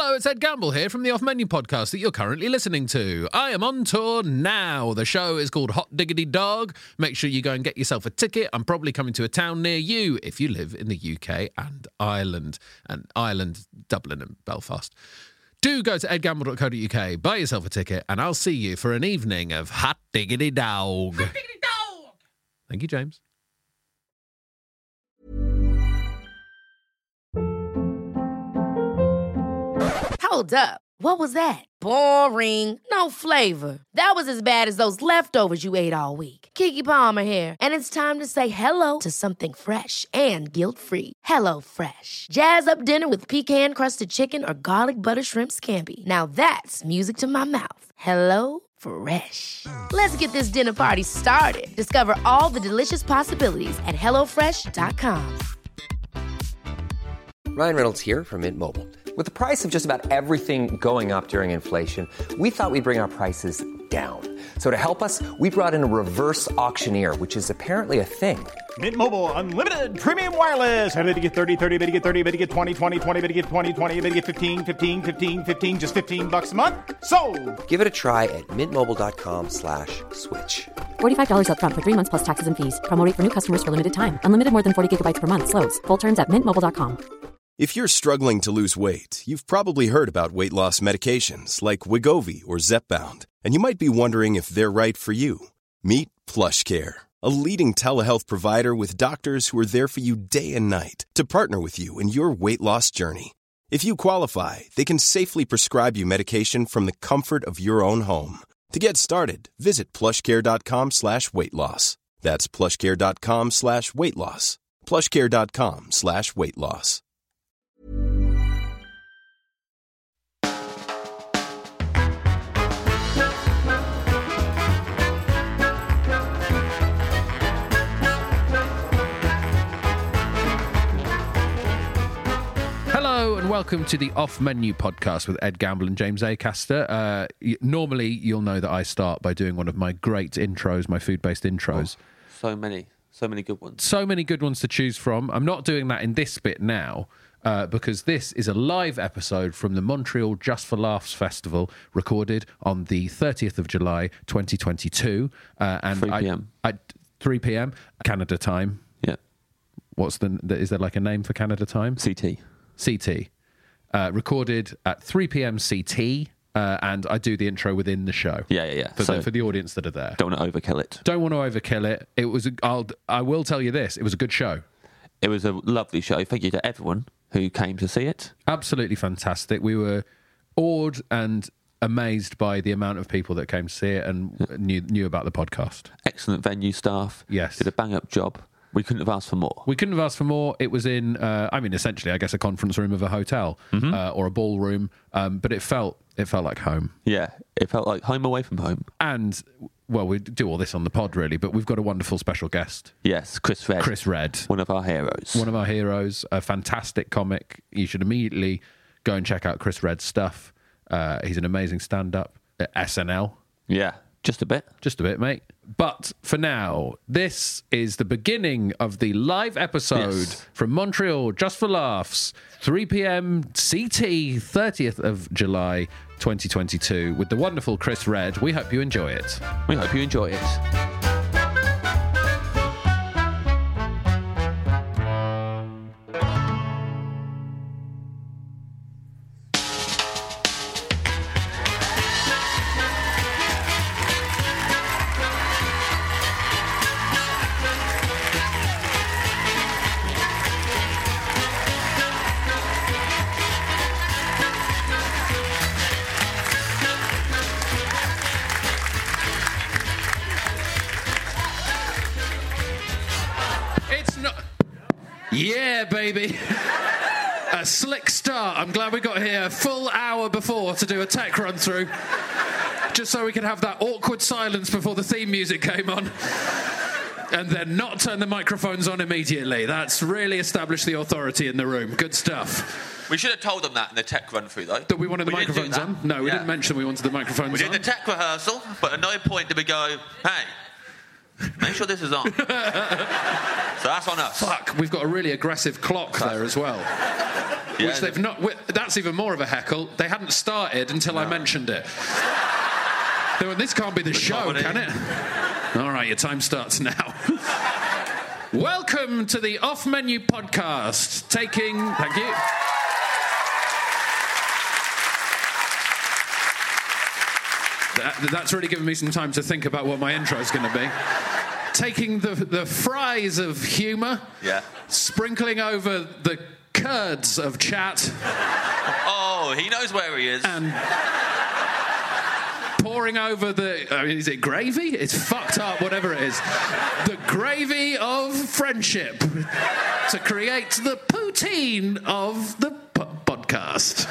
Hello, it's Ed Gamble here from the Off Menu podcast that you're currently listening to. I am on tour now. The show is called Hot Diggity Dog. Make sure you go and get yourself a ticket. I'm probably coming to a town near you if you live in the UK and Ireland, Dublin and Belfast. Do go to edgamble.co.uk, buy yourself a ticket, and I'll see you for an evening of Hot Diggity Dog. Hot Diggity Dog! Thank you, James. Hold up. What was that? Boring. No flavor. That was as bad as those leftovers you ate all week. Keke Palmer here, and it's time to say hello to something fresh and guilt-free. Hello Fresh. Jazz up dinner with pecan-crusted chicken or garlic butter shrimp scampi. Now that's music to my mouth. Hello Fresh. Let's get this dinner party started. Discover all the delicious possibilities at HelloFresh.com. Ryan Reynolds here from Mint Mobile. With the price of just about everything going up during inflation, we thought we'd bring our prices down. So to help us, we brought in a reverse auctioneer, which is apparently a thing. Mint Mobile Unlimited Premium Wireless. How to get 30, 30, bit to get 30, bit to get 20, 20, 20, bit to get 20, 20, bit to get 15, 15, 15, 15, just $15 a month? Sold! Give it a try at mintmobile.com/switch. $45 up front for 3 months plus taxes and fees. Promo rate for new customers for limited time. Unlimited more than 40 gigabytes per month. Slows full terms at mintmobile.com. If you're struggling to lose weight, you've probably heard about weight loss medications like Wegovy or Zepbound, and you might be wondering if they're right for you. Meet PlushCare, a leading telehealth provider with doctors who are there for you day and night to partner with you in your weight loss journey. If you qualify, they can safely prescribe you medication from the comfort of your own home. To get started, visit plushcare.com/weightloss. That's plushcare.com/weightloss. plushcare.com/weightloss. Hello and welcome to the Off Menu podcast with Ed Gamble and James Acaster. Normally, you'll know that I start by doing one of my great intros, my food-based intros. Oh, so many good ones. So many good ones to choose from. I'm not doing that in this bit now because this is a live episode from the Montreal Just for Laughs Festival, recorded on the 30th of July, 2022. And 3 p.m. At 3 p.m. Canada time. Yeah. Is there like a name for Canada time? CT. Recorded at 3 p.m. CT, and I do the intro within the show. Yeah. For the audience that are there. Don't want to overkill it. Don't want to overkill it. It was. I will tell you this. It was a good show. It was a lovely show. Thank you to everyone who came to see it. Absolutely fantastic. We were awed and amazed by the amount of people that came to see it and knew about the podcast. Excellent venue staff. Yes. Did a bang-up job. We couldn't have asked for more. It was in, essentially, I guess, a conference room of a hotel or a ballroom, but it felt like home. Yeah, it felt like home away from home. And, well, we do all this on the pod, really, but we've got a wonderful special guest. Yes, Chris Redd. One of our heroes. A fantastic comic. You should immediately go and check out Chris Redd's stuff. He's an amazing stand-up at SNL. Yeah. Just a bit, mate. But for now, this is the beginning of the live episode from Montreal, Just for Laughs, 3 p.m. CT, 30th of July, 2022, with the wonderful Chris Redd. We hope you enjoy it. Yeah, baby. A slick start. I'm glad we got here a full hour before to do a tech run-through, just so we could have that awkward silence before the theme music came on, and then not turn the microphones on immediately. That's really established the authority in the room. Good stuff. We should have told them that in the tech run-through, though. That we wanted the microphones on? No, we didn't mention we wanted the microphones on. We did the tech rehearsal, but at no point did we go, hey, Make sure this is on. So that's on us. Fuck, we've got a really aggressive clock there as well. Yeah, which they've not... That's even more of a heckle. They hadn't started until I mentioned it. They went, this can't be the show, can it? All right, your time starts now. Welcome to the Off Menu Podcast. Thank you. That's really given me some time to think about what my intro is going to be. Taking the fries of humour, sprinkling over the curds of chat. Oh, he knows where he is. And pouring over is it gravy? It's fucked up, whatever it is. The gravy of friendship to create the poutine of the podcast.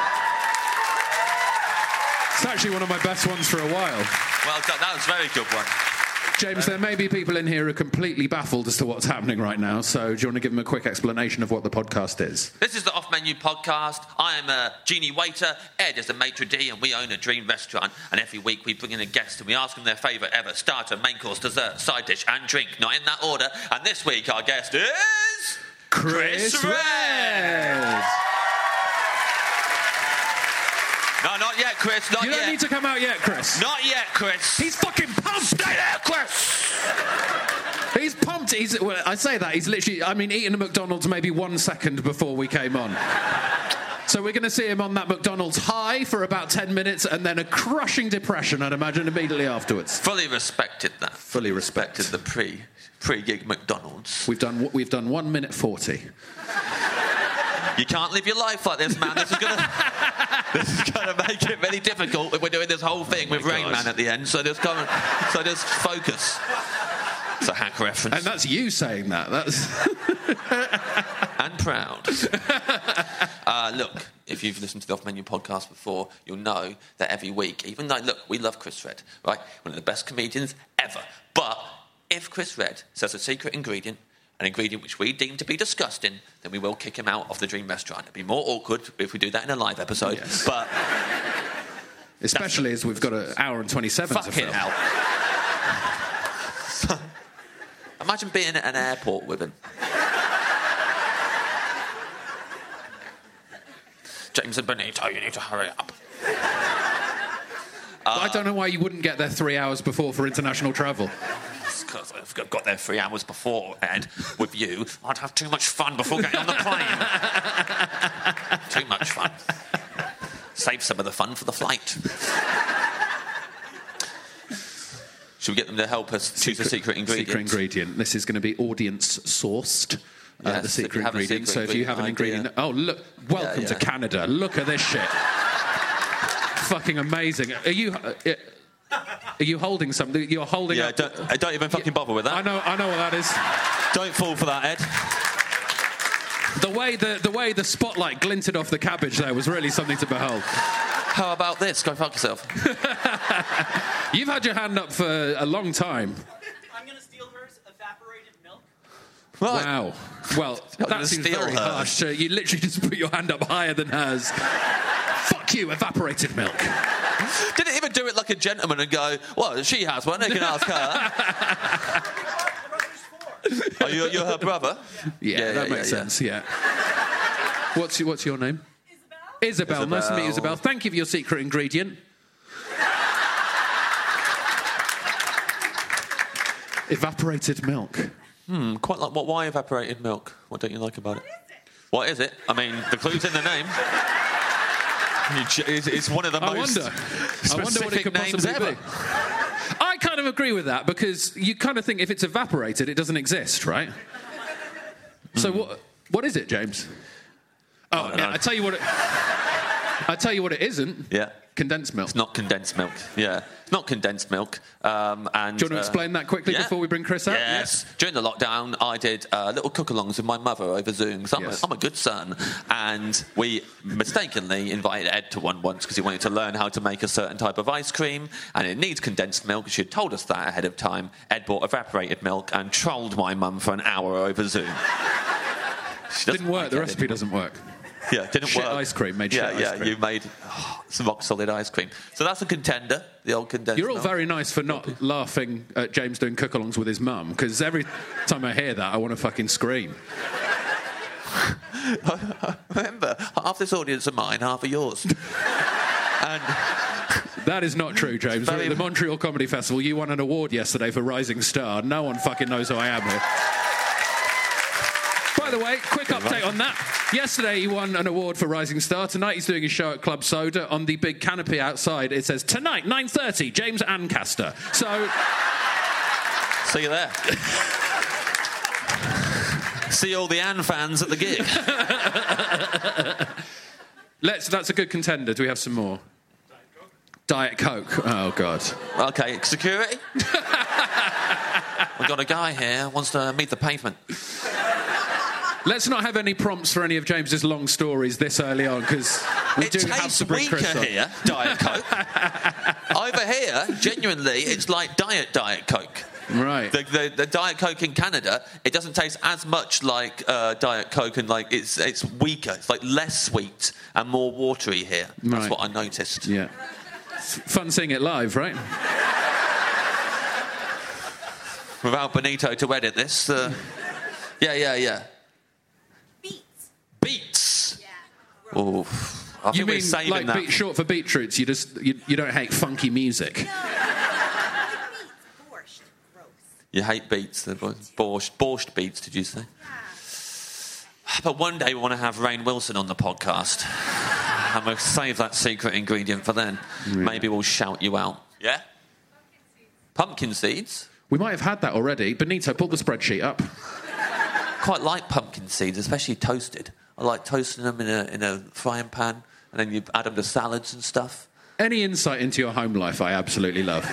It's actually one of my best ones for a while. Well done. That was a very good one. James, there may be people in here who are completely baffled as to what's happening right now, so do you want to give them a quick explanation of what the podcast is? This is the Off Menu Podcast. I am a genie waiter, Ed is the maitre d', and we own a dream restaurant, and every week we bring in a guest and we ask them their favourite ever starter, main course, dessert, side dish and drink, not in that order, and this week our guest is... Chris Redd! No, not yet, Chris. Not yet. You don't need to come out yet, Chris. Not yet, Chris. He's fucking pumped. Stay there, Chris. He's pumped. I say that. He's literally, eating a McDonald's maybe 1 second before we came on. So we're going to see him on that McDonald's high for about 10 minutes and then a crushing depression, I'd imagine, immediately afterwards. Fully respected that. Fully respected the pre-gig McDonald's. We've done 1 minute 40. You can't live your life like this, man. This is gonna make it very difficult if we're doing this whole thing with Rain Man at the end. So just focus. It's a hack reference. And that's you saying that. That's and proud. Look, if you've listened to the Off Menu Podcast before, you'll know that every week, even though, look, we love Chris Redd, right? One of the best comedians ever. But if Chris Redd says a secret ingredient, an ingredient which we deem to be disgusting, then we will kick him out of the dream restaurant. It'd be more awkward if we do that in a live episode. Yes. But especially as we've got an hour and 27 to film. Fucking hell. Imagine being at an airport with him. James and Benito, you need to hurry up. I don't know why you wouldn't get there 3 hours before for international travel. Because if I got there 3 hours before, Ed, with you, I'd have too much fun before getting on the plane. Too much fun. Save some of the fun for the flight. Should we get them to help us choose a secret ingredient? Secret ingredient. This is going to be audience-sourced. The secret ingredient. So if you have an ingredient... Oh, look. Welcome to Canada. Look at this shit. Fucking amazing. Are you holding something? You're holding up... Don't even fucking bother with that. I know what that is. Don't fall for that, Ed. The way the spotlight glinted off the cabbage there was really something to behold. How about this? Go fuck yourself. You've had your hand up for a long time. I'm going to steal hers, evaporated milk. Right. Wow. Well, that seems very harsh. You literally just put your hand up higher than hers. Fuck you, evaporated milk. Didn't even do it like a gentleman and go, well, she has one, they can ask her. Oh, you're her brother? Yeah, that makes sense, yeah. What's your name? Isabel. Nice to meet you, Isabel. Thank you for your secret ingredient. Evaporated milk. Quite like why evaporated milk? What don't you like about it? What is it? I mean, the clue's in the name. It's one of the most specific names ever. Be. I kind of agree with that because you kind of think if it's evaporated, it doesn't exist, right? So what is it, James? I tell you what it isn't. Yeah. Condensed milk. It's not condensed milk. Yeah. It's not condensed milk. And do you want to explain that quickly before we bring Chris out? Yes. During the lockdown, I did little cook-alongs with my mother over Zoom because I'm a good son. And we mistakenly invited Ed to one once because he wanted to learn how to make a certain type of ice cream. And it needs condensed milk. She had told us that ahead of time. Ed bought evaporated milk and trolled my mum for an hour over Zoom. Didn't work. The recipe doesn't work. Yeah, didn't shit work. ice cream, made shit ice cream. You made some rock-solid ice cream. So that's a contender, the old condensed You're all milk. very nice for not laughing at James doing cook-alongs with his mum, because every time I hear that, I want to fucking scream. Remember, half this audience are mine, half are yours. And that is not true, James. We're at the Montreal Comedy Festival. You won an award yesterday for Rising Star. No one fucking knows who I am here. By the way, quick update on that. Yesterday he won an award for Rising Star. Tonight he's doing a show at Club Soda. On the big canopy outside, it says, tonight, 9:30, James Ancaster. So... see you there. See all the Anne fans at the gig. That's a good contender. Do we have some more? Diet Coke. Oh, God. Okay, security? We've got a guy here who wants to meet the pavement. Let's not have any prompts for any of James's long stories this early on, because we do have to bring Chris on. Here, Diet Coke. Over here, genuinely, it's like Diet Coke. Right. The Diet Coke in Canada, it doesn't taste as much like Diet Coke, and like it's weaker. It's like less sweet and more watery here. That's what I noticed. Yeah. Fun seeing it live, right? Without Benito to edit this. Yeah. Beets. Yeah. Oh, I think you mean we're saving like that. short for beetroots? You don't hate funky music. You hate beets, borscht beets, did you say? Yeah. But one day we want to have Rainn Wilson on the podcast. And we'll save that secret ingredient for then. Yeah. Maybe we'll shout you out. Yeah? Pumpkin seeds? We might have had that already. Benito, pull the spreadsheet up. Quite like pumpkin seeds, especially toasted. I like toasting them in a frying pan, and then you add them to salads and stuff. Any insight into your home life, I absolutely love.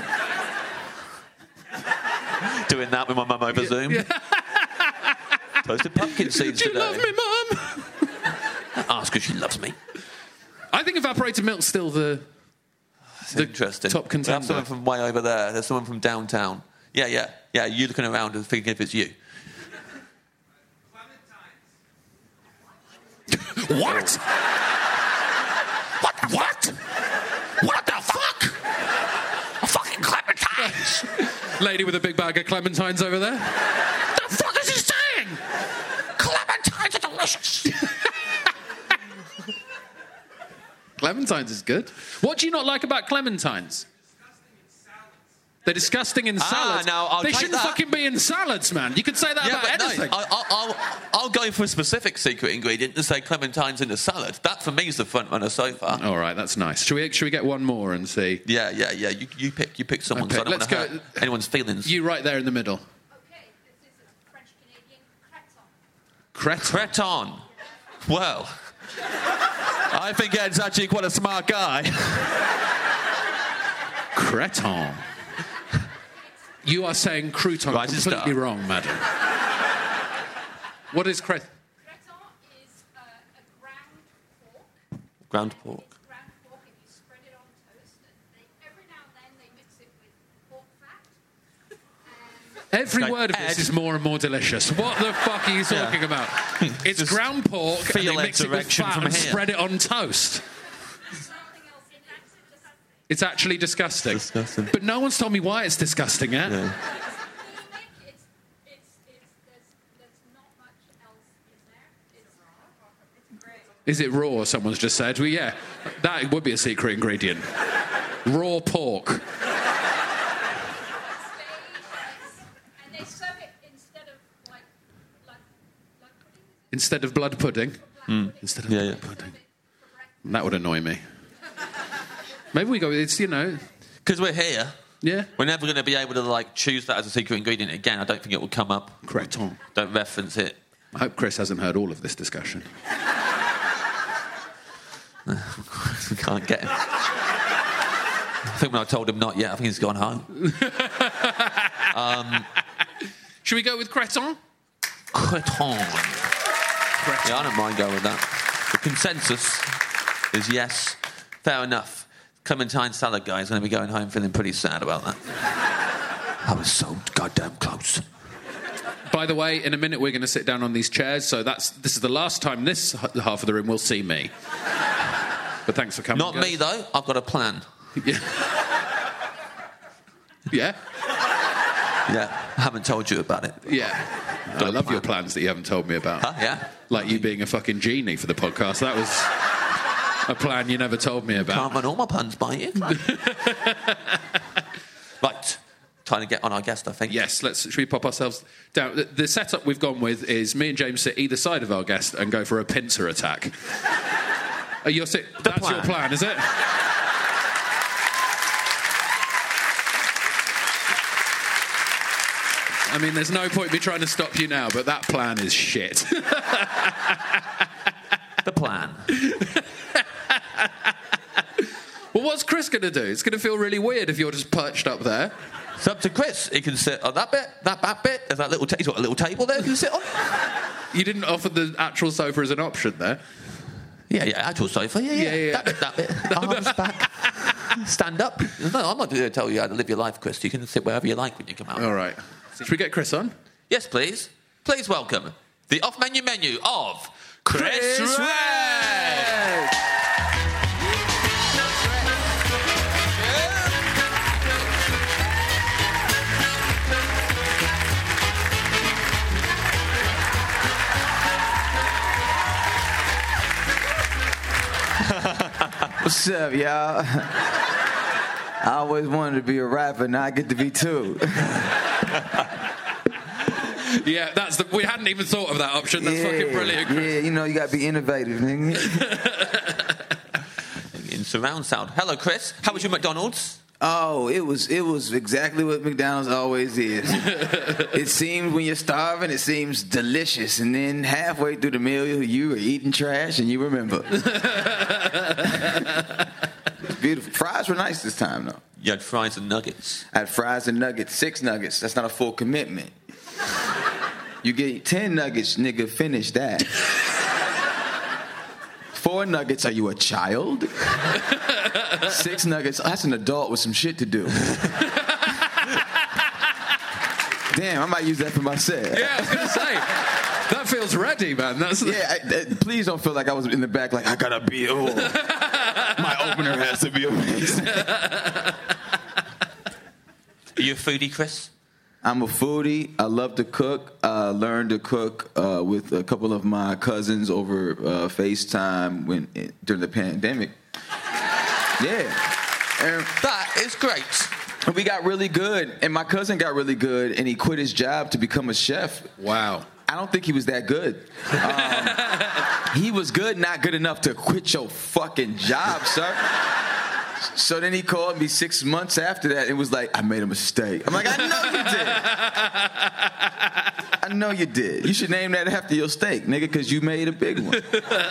Doing that with my mum over Zoom. Yeah. Toasted pumpkin seeds today. Do you love me, Mum? Ask her she loves me. I think evaporated milk's still the interesting. Top contender. We have someone from way over there. There's someone from downtown. Yeah. You're looking around and thinking if it's you. What? What? What the fuck? A fucking clementines. Lady with a big bag of clementines over there. The fuck is he saying? Clementines are delicious. Clementines is good. What do you not like about clementines? They're disgusting in salads. They shouldn't fucking be in salads, man. You could say that about anything. No, I'll go for a specific secret ingredient and say clementines in a salad. That, for me, is the front runner so far. All right, that's nice. Should we get one more and see? Yeah. You pick someone, so I don't want to hurt anyone's feelings. You right there in the middle. Okay, this is a French-Canadian creton. Creton? Well, I think Ed's actually quite a smart guy. Creton. You are saying crouton completely wrong, madam. What is creton? Creton is a ground pork. Ground pork. It's ground pork, and you spread it on toast, and every now and then they mix it with pork fat. Every word of this is more and more delicious. What the fuck are you talking about? It's ground pork, and they mix it with fat and spread it on toast. It's actually disgusting. But no one's told me why it's disgusting yet. Yeah. Is it raw, someone's just said? Well, yeah, that would be a secret ingredient. Raw pork. And they serve it instead of Instead of blood pudding? Instead of blood pudding. That would annoy me. Maybe we go, it's, because we're here. Yeah. We're never going to be able to, choose that as a secret ingredient again. I don't think it will come up. Creton. Don't reference it. I hope Chris hasn't heard all of this discussion. We can't get him. I think when I told him not yet, I think he's gone home. Should we go with creton? Creton. Yeah, I don't mind going with that. The consensus is yes. Fair enough. Clementine salad guy is going to be going home feeling pretty sad about that. I was so goddamn close. By the way, in a minute we're going to sit down on these chairs, so this is the last time this half of the room will see me. But thanks for coming. Not me, though. I've got a plan. Yeah? Yeah, I haven't told you about it. Yeah. I love your plans that you haven't told me about. Huh? Yeah? Like you being a fucking genie for the podcast. That was a plan you never told me about. Can't run all my puns by you. Right. Time to get on our guest, I think. Yes, should we pop ourselves down? The setup we've gone with is me and James sit either side of our guest and go for a pincer attack. That's your plan, is it? I mean, there's no point me trying to stop you now, but that plan is shit. The plan. Well, what's Chris going to do? It's going to feel really weird if you're just perched up there. It's up to Chris. He can sit on that bit, that back bit. There's that he's got a little table there he can sit on. You didn't offer the actual sofa as an option there? Yeah, actual sofa. Yeah. That bit. Arms back. Stand up. No, I'm not going to tell you how to live your life, Chris. You can sit wherever you like when you come out. All right. Should we get Chris on? Yes, please. Please welcome the off-menu menu of Chris Red. What's up, y'all? I always wanted to be a rapper, now I get to be two. Yeah, we hadn't even thought of that option. That's fucking brilliant, Chris. Yeah, you gotta be innovative, nigga. In surround sound. Hello, Chris. How was your McDonald's? Oh, it was exactly what McDonald's always is. It seems when you're starving, it seems delicious, and then halfway through the meal, you were eating trash, and you remember. It's beautiful. Fries were nice this time, though. You had fries and nuggets. I had fries and nuggets, 6 nuggets. That's not a full commitment. You get 10 nuggets, nigga, finish that. 4 nuggets, are you a child? 6 nuggets, that's an adult with some shit to do. Damn, I might use that for myself. Yeah, I was going to say, that feels ready, man. Please don't feel like I was in the back like, I gotta be, my opener has to be amazing. Are you a foodie, Chris? I'm a foodie. I love to cook. Learned to cook with a couple of my cousins over FaceTime during the pandemic. Yeah. And that is great. We got really good, and my cousin got really good, and he quit his job to become a chef. Wow. I don't think he was that good. He was good, not good enough to quit your fucking job, sir. So then he called me 6 months after that and was like, I made a mistake. I'm like, I know you did. You should name that after your steak, nigga, because you made a big one.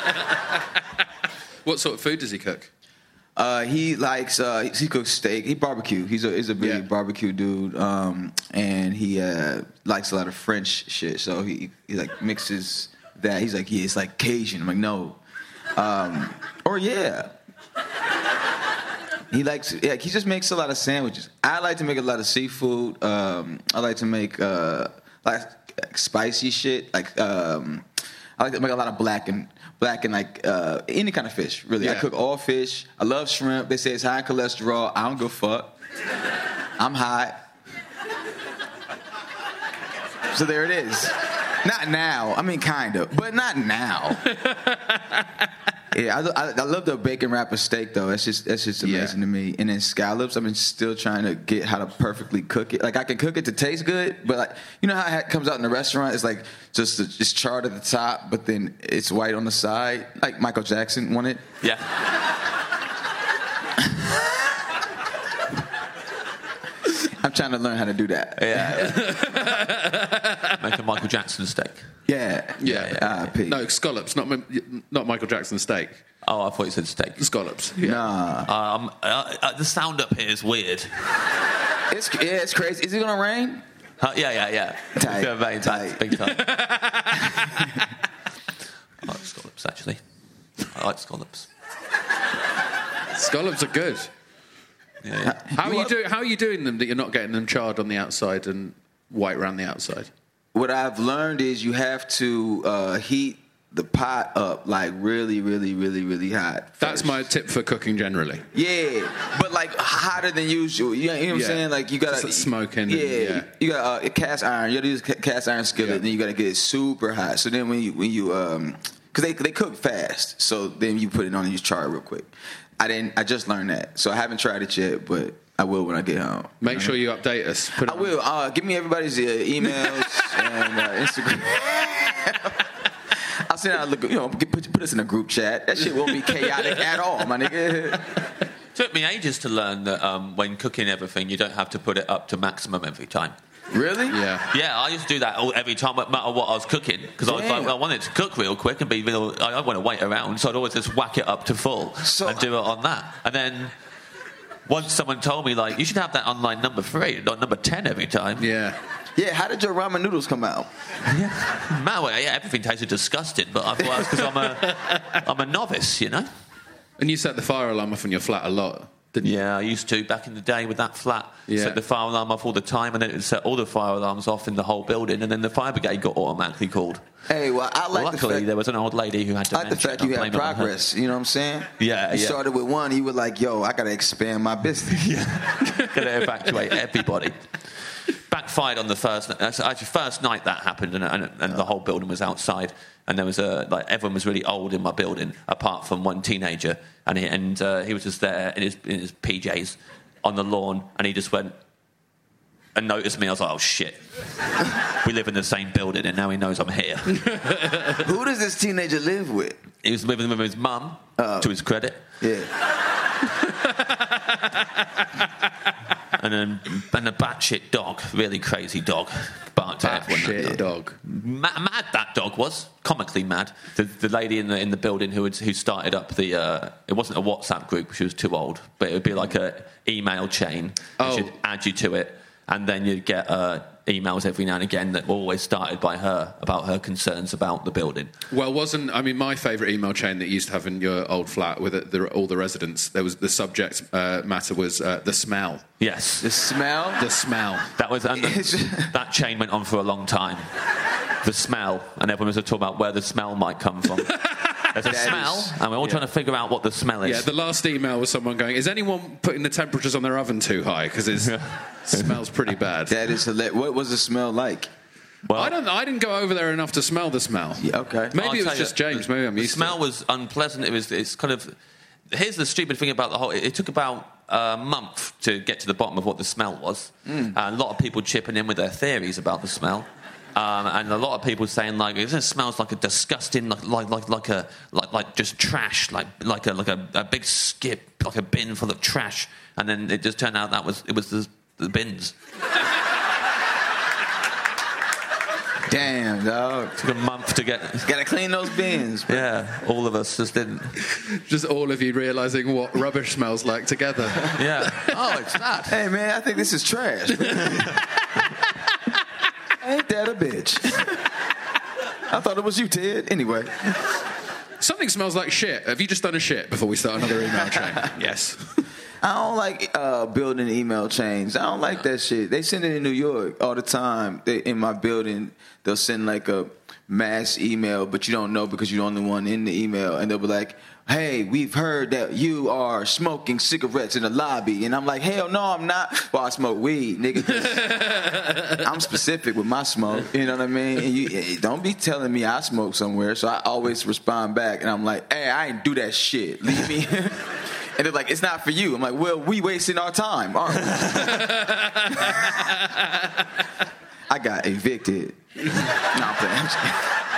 What sort of food does he cook? He cooks steak. He barbecue. He's a big barbecue dude. And he likes a lot of French shit. So he like mixes that. He's like, yeah, it's like Cajun. I'm like, no. He just makes a lot of sandwiches. I like to make a lot of seafood. I like to make like spicy shit. I like to make a lot of black and like any kind of fish, really. Yeah. I cook all fish. I love shrimp. They say it's high in cholesterol. I don't give a fuck. I'm high. So there it is. Not now. I mean, kind of, but not now. Yeah, I love the bacon wrapper steak though. That's just amazing to me. And then scallops, I've been still trying to get how to perfectly cook it. Like I can cook it to taste good, but like you know how it comes out in the restaurant? It's like just charred at the top, but then it's white on the side, like Michael Jackson wanted. Yeah. I'm trying to learn how to do that. Yeah. Make a Michael Jackson steak. Yeah. No, scallops, not Michael Jackson steak. Oh, I thought you said steak. Scallops. Yeah. Nah. The sound up here is weird. It's crazy. Is it gonna rain? Yeah. Tight. Very tight. Big time. I like scallops, actually. I like scallops. Scallops are good. Yeah. How are you doing them that you're not getting them charred on the outside and white around the outside? what I've learned is you have to heat the pot up like really, really, really, really hot. That's my tip for cooking generally. Yeah, but like hotter than usual. You know what I'm saying? Like you gotta smoking. Yeah, you got a cast iron. You gotta use a cast iron skillet, and then you gotta get it super hot. So then when you because they cook fast, so then you put it on and you char it real quick. I just learned that, so I haven't tried it yet, but I will when I get home. Make sure you update us. I will. Give me everybody's emails and Instagram. I'll send out put us in a group chat. That shit won't be chaotic at all, my nigga. Took me ages to learn that when cooking everything, you don't have to put it up to maximum every time. Really? Yeah, I used to do that every time, no matter what I was cooking, because I was like, I wanted to cook real quick and be real. I don't want to wait around, so I'd always just whack it up to full and do it on that. And then once someone told me, like, you should have that on line number 3, not number 10 every time. Yeah, how did your ramen noodles come out? Everything tasted disgusting, but I thought that's because I'm a novice, you know? And you set the fire alarm off on your flat a lot, didn't you? Yeah, I used to back in the day with that flat. Set the fire alarm off all the time, and then it would set all the fire alarms off in the whole building, and then the fire brigade got automatically called. Hey, well, luckily, there was an old lady who had dementia. I like the fact you had progress, you know what I'm saying? Yeah, You started with one, you were like, yo, I got to expand my business. Got to evacuate everybody. Backfired on the first night that happened, and the whole building was outside, and there was everyone was really old in my building, apart from one teenager, and he was just there in his PJs on the lawn, and he just went and noticed me. I was like, oh shit, we live in the same building, and now he knows I'm here. Who does this teenager live with? He was living with his mum, to his credit. Yeah. And a batshit dog, really crazy dog, barked at everyone. Batshit dog. Mad that dog was, comically mad. The lady in the building who started up the it wasn't a WhatsApp group, she was too old, but it would be like a email chain. She'd add you to it, and then you'd get emails every now and again that were always started by her about her concerns about the building. Well, my favourite email chain that you used to have in your old flat with all the residents, there was the subject matter was the smell. Yes. The smell? The smell. That was that chain went on for a long time. The smell, and everyone was talking about where the smell might come from. There's a smell, and we're all trying to figure out what the smell is. Yeah, the last email was someone going, is anyone putting the temperatures on their oven too high? Because it smells pretty bad. That is hilarious. What was the smell like? Well, I didn't go over there enough to smell the smell. Yeah, okay. Maybe it was just James. Maybe I'm used to it. The smell was unpleasant. It's kind of... Here's the stupid thing about the whole... It took about a month to get to the bottom of what the smell was. And a lot of people chipping in with their theories about the smell. And a lot of people saying like it smells like a disgusting like just trash, like a big skip, like a bin full of trash, and then it just turned out it was the bins. Damn, dog. Took a month to get. Gotta clean those bins. Bro. Yeah, all of us just didn't. Just all of you realising what rubbish smells like together. Yeah. Oh, it's that. Hey man, I think this is trash. Ain't that a bitch? I thought it was you, Ted. Anyway. Something smells like shit. Have you just done a shit before we start another email chain? Yes. I don't like building email chains. I don't like that shit. They send it in New York all the time. In my building, they'll send like a mass email, but you don't know because you're the only one in the email. And they'll be like, hey, we've heard that you are smoking cigarettes in the lobby. And I'm like, hell no, I'm not. Well, I smoke weed, nigga. I'm specific with my smoke. You know what I mean? And you don't be telling me I smoke somewhere. So I always respond back. And I'm like, hey, I ain't do that shit. Leave me. And they're like, it's not for you. I'm like, well, we wasting our time, aren't we? I got evicted. No, I'm playing.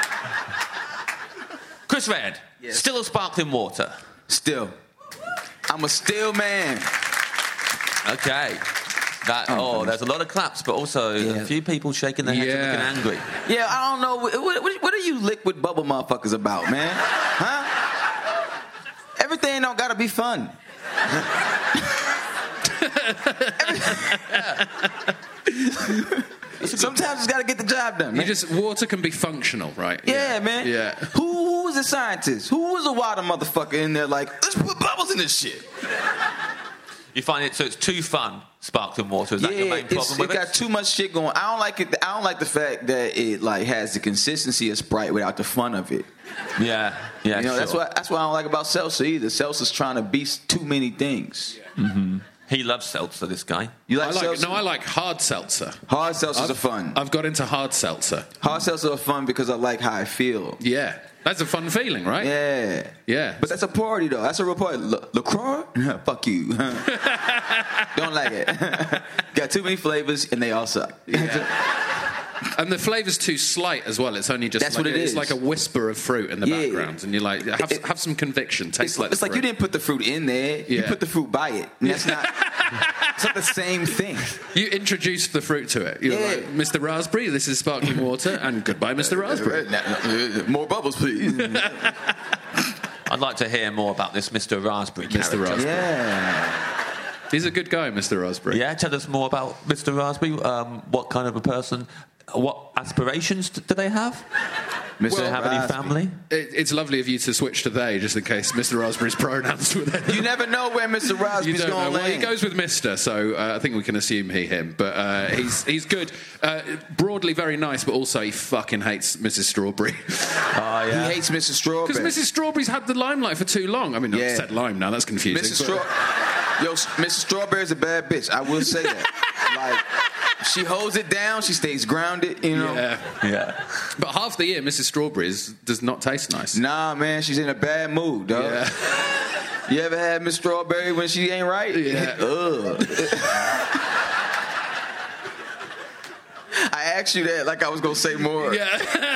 Chris Redd, yes. Still or sparkling water? Still. I'm a still man. Okay. There's a lot of claps, but also a few people shaking their heads and looking angry. Yeah, I don't know. What are you liquid bubble motherfuckers about, man? Huh? Everything don't gotta be fun. Sometimes it's gotta get the job done, man. Water can be functional, right? Yeah, man. Yeah. Who was a scientist? Who was a water motherfucker in there like, let's put bubbles in this shit? You find it so it's too fun, sparkling water. Is that your main problem with it? It got too much shit going. I don't like it. I don't like the fact that it like has the consistency of Sprite without the fun of it. Yeah. You know, that's what I don't like about seltzer either. Seltzer's trying to be too many things. Mm-hmm. He loves seltzer, this guy. You like seltzer? No, I like hard seltzer. Hard seltzers are fun. I've got into hard seltzer. Hard seltzer are fun because I like how I feel. Yeah. That's a fun feeling, right? Yeah. Yeah. But that's a party, though. That's a real party. LaCroix? Fuck you. Don't like it. Got too many flavors, and they all suck. Yeah. And the flavor's too slight as well. It's only just that's what it is. It's like a whisper of fruit in the background. And you're like, have some conviction. Taste like it's like you didn't put the fruit in there. You put the fruit by it. And that's not... It's not the same thing. You introduced the fruit to it. You're like, Mr. Raspberry, this is sparkling water, and goodbye, Mr. Raspberry. More bubbles, please. I'd like to hear more about this Mr. Raspberry character. Mr. Raspberry. Yeah. He's a good guy, Mr. Raspberry. Yeah, tell us more about Mr. Raspberry. What kind of a person... What aspirations do they have? Do they have any family? It's lovely of you to switch to they, just in case Mr. Raspberry's pronouns were there. You never know where Mr. Raspberry's going to land. Well, he goes with Mr., so I think we can assume him. But he's good. Broadly very nice, but also he fucking hates Mrs. Strawberry. Oh, yeah. He hates Mrs. Strawberry. Because Mrs. Strawberry's had the limelight for too long. I mean, I've said lime now, that's confusing. Mrs. Strawberry's a bad bitch. I will say that. Like... She holds it down. She stays grounded, you know. Yeah. But half the year, Mrs. Strawberry's does not taste nice. Nah, man, she's in a bad mood, dog. Yeah. You ever had Miss Strawberry when she ain't right? Yeah. Ugh. I asked you that like I was gonna say more. Yeah.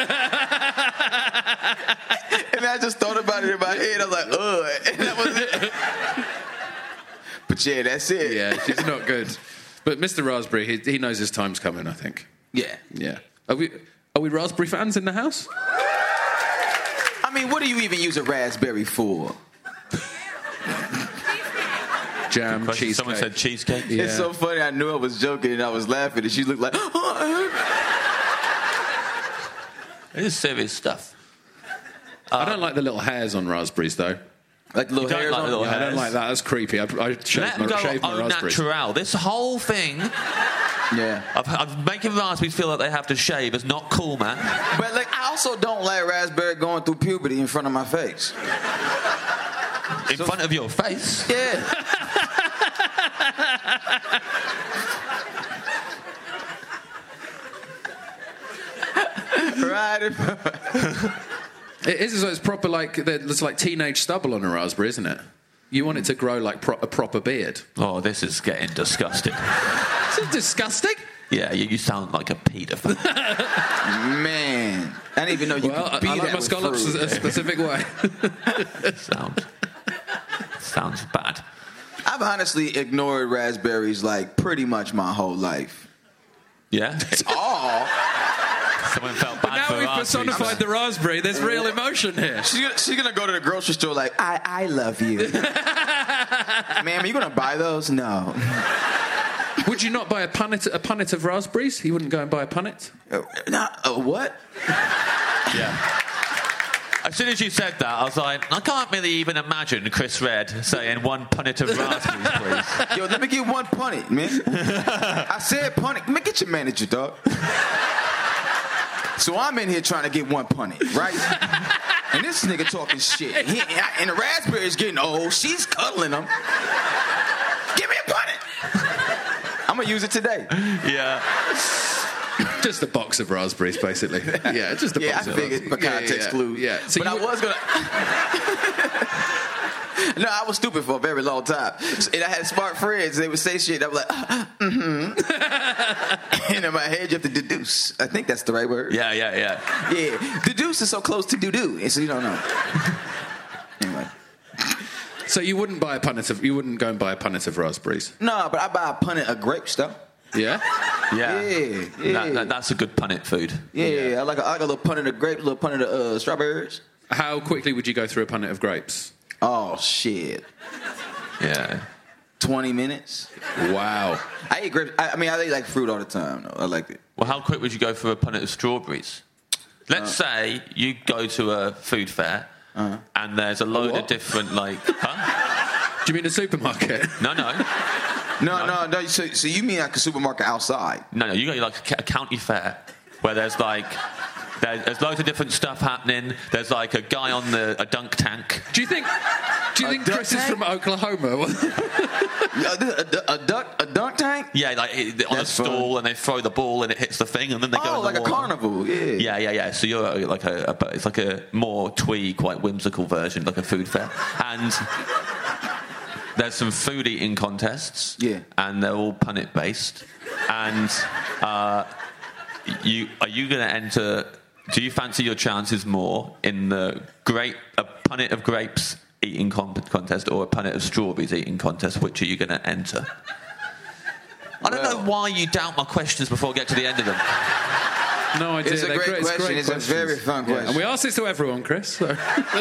And I just thought about it in my head. I was like, ugh. And that was it. But yeah, that's it. Yeah, she's not good. But Mr. Raspberry, he knows his time's coming, I think. Yeah. Yeah. Are we Raspberry fans in the house? I mean, what do you even use a raspberry for? Jam, cheesecake. Someone said cheesecake. Yeah. It's so funny. I knew I was joking and I was laughing, and she looked like, It is serious stuff. I don't like the little hairs on raspberries, though. Like the little hairs on little hairs. I don't like that. That's creepy. I shave my raspberries. Natural. This whole thing of making raspberries feel like they have to shave is not cool, man. But like, I also don't like raspberry going through puberty in front of my face. In front of your face? Yeah. Right. It is. It's proper, like there's like teenage stubble on a raspberry, isn't it? You want it to grow like a proper beard. Oh, this is getting disgusting. Is it disgusting? Yeah, you sound like a paedophile. Man, I didn't even know you could be I like that my scallops a specific way. Sounds bad. I've honestly ignored raspberries like pretty much my whole life. Yeah? Oh. Someone felt bad. But now we've personified the raspberry. There's real emotion here. She's gonna go to the grocery store like, I love you. Ma'am, are you gonna buy those? No. Would you not buy a punnet of raspberries? You wouldn't go and buy a punnet? What? Yeah. As soon as you said that, I was like, I can't really even imagine Chris Redd saying 1 punnet of raspberries, please. Yo, let me get 1 punnet, man. I said punnet. Let me get your manager, dog. So I'm in here trying to get 1 punnet, right? And this nigga talking shit. And the raspberry's getting old. She's cuddling them. Give me a punnet. I'm going to use it today. Yeah. Just a box of raspberries, basically. Yeah, just a box of raspberries. I figured for context clues. Yeah. So but I was going to... No, I was stupid for a very long time. And I had smart friends. They would say shit. I was like, And in my head, you have to deduce. I think that's the right word. Yeah. Yeah. Deduce is so close to do-do. And so you don't know. Anyway. So you wouldn't go and buy a punnet of raspberries? No, but I buy a punnet of grapes, though. Yeah? Yeah. That's a good punnet food. Yeah. I like a little punnet of grapes, a little punnet of strawberries. How quickly would you go through a punnet of grapes? Oh, shit. Yeah. 20 minutes. Wow. I eat grapes. I eat like fruit all the time, though. I like it. Well, how quick would you go for a punnet of strawberries? Let's say you go to a food fair and there's a load of different, Do you mean a supermarket? No. No. So you mean like a supermarket outside? No. You got like a county fair where there's like there's loads of different stuff happening. There's like a guy on a dunk tank. Do you think Chris is from Oklahoma? a dunk tank? Yeah, like on a stool, and they throw the ball and it hits the thing, and then they go. Oh, like a carnival. Yeah. So you're it's like a more twee, quite whimsical version, like a food fair, and there's some food eating contests. Yeah, and they're all punnet based, and are you going to enter? Do you fancy your chances more in a punnet of grapes eating contest or a punnet of strawberries eating contest? Which are you going to enter? I don't know why you doubt my questions before I get to the end of them. No idea. It's a great question. It's a very fun question. And we ask this to everyone, Chris. So.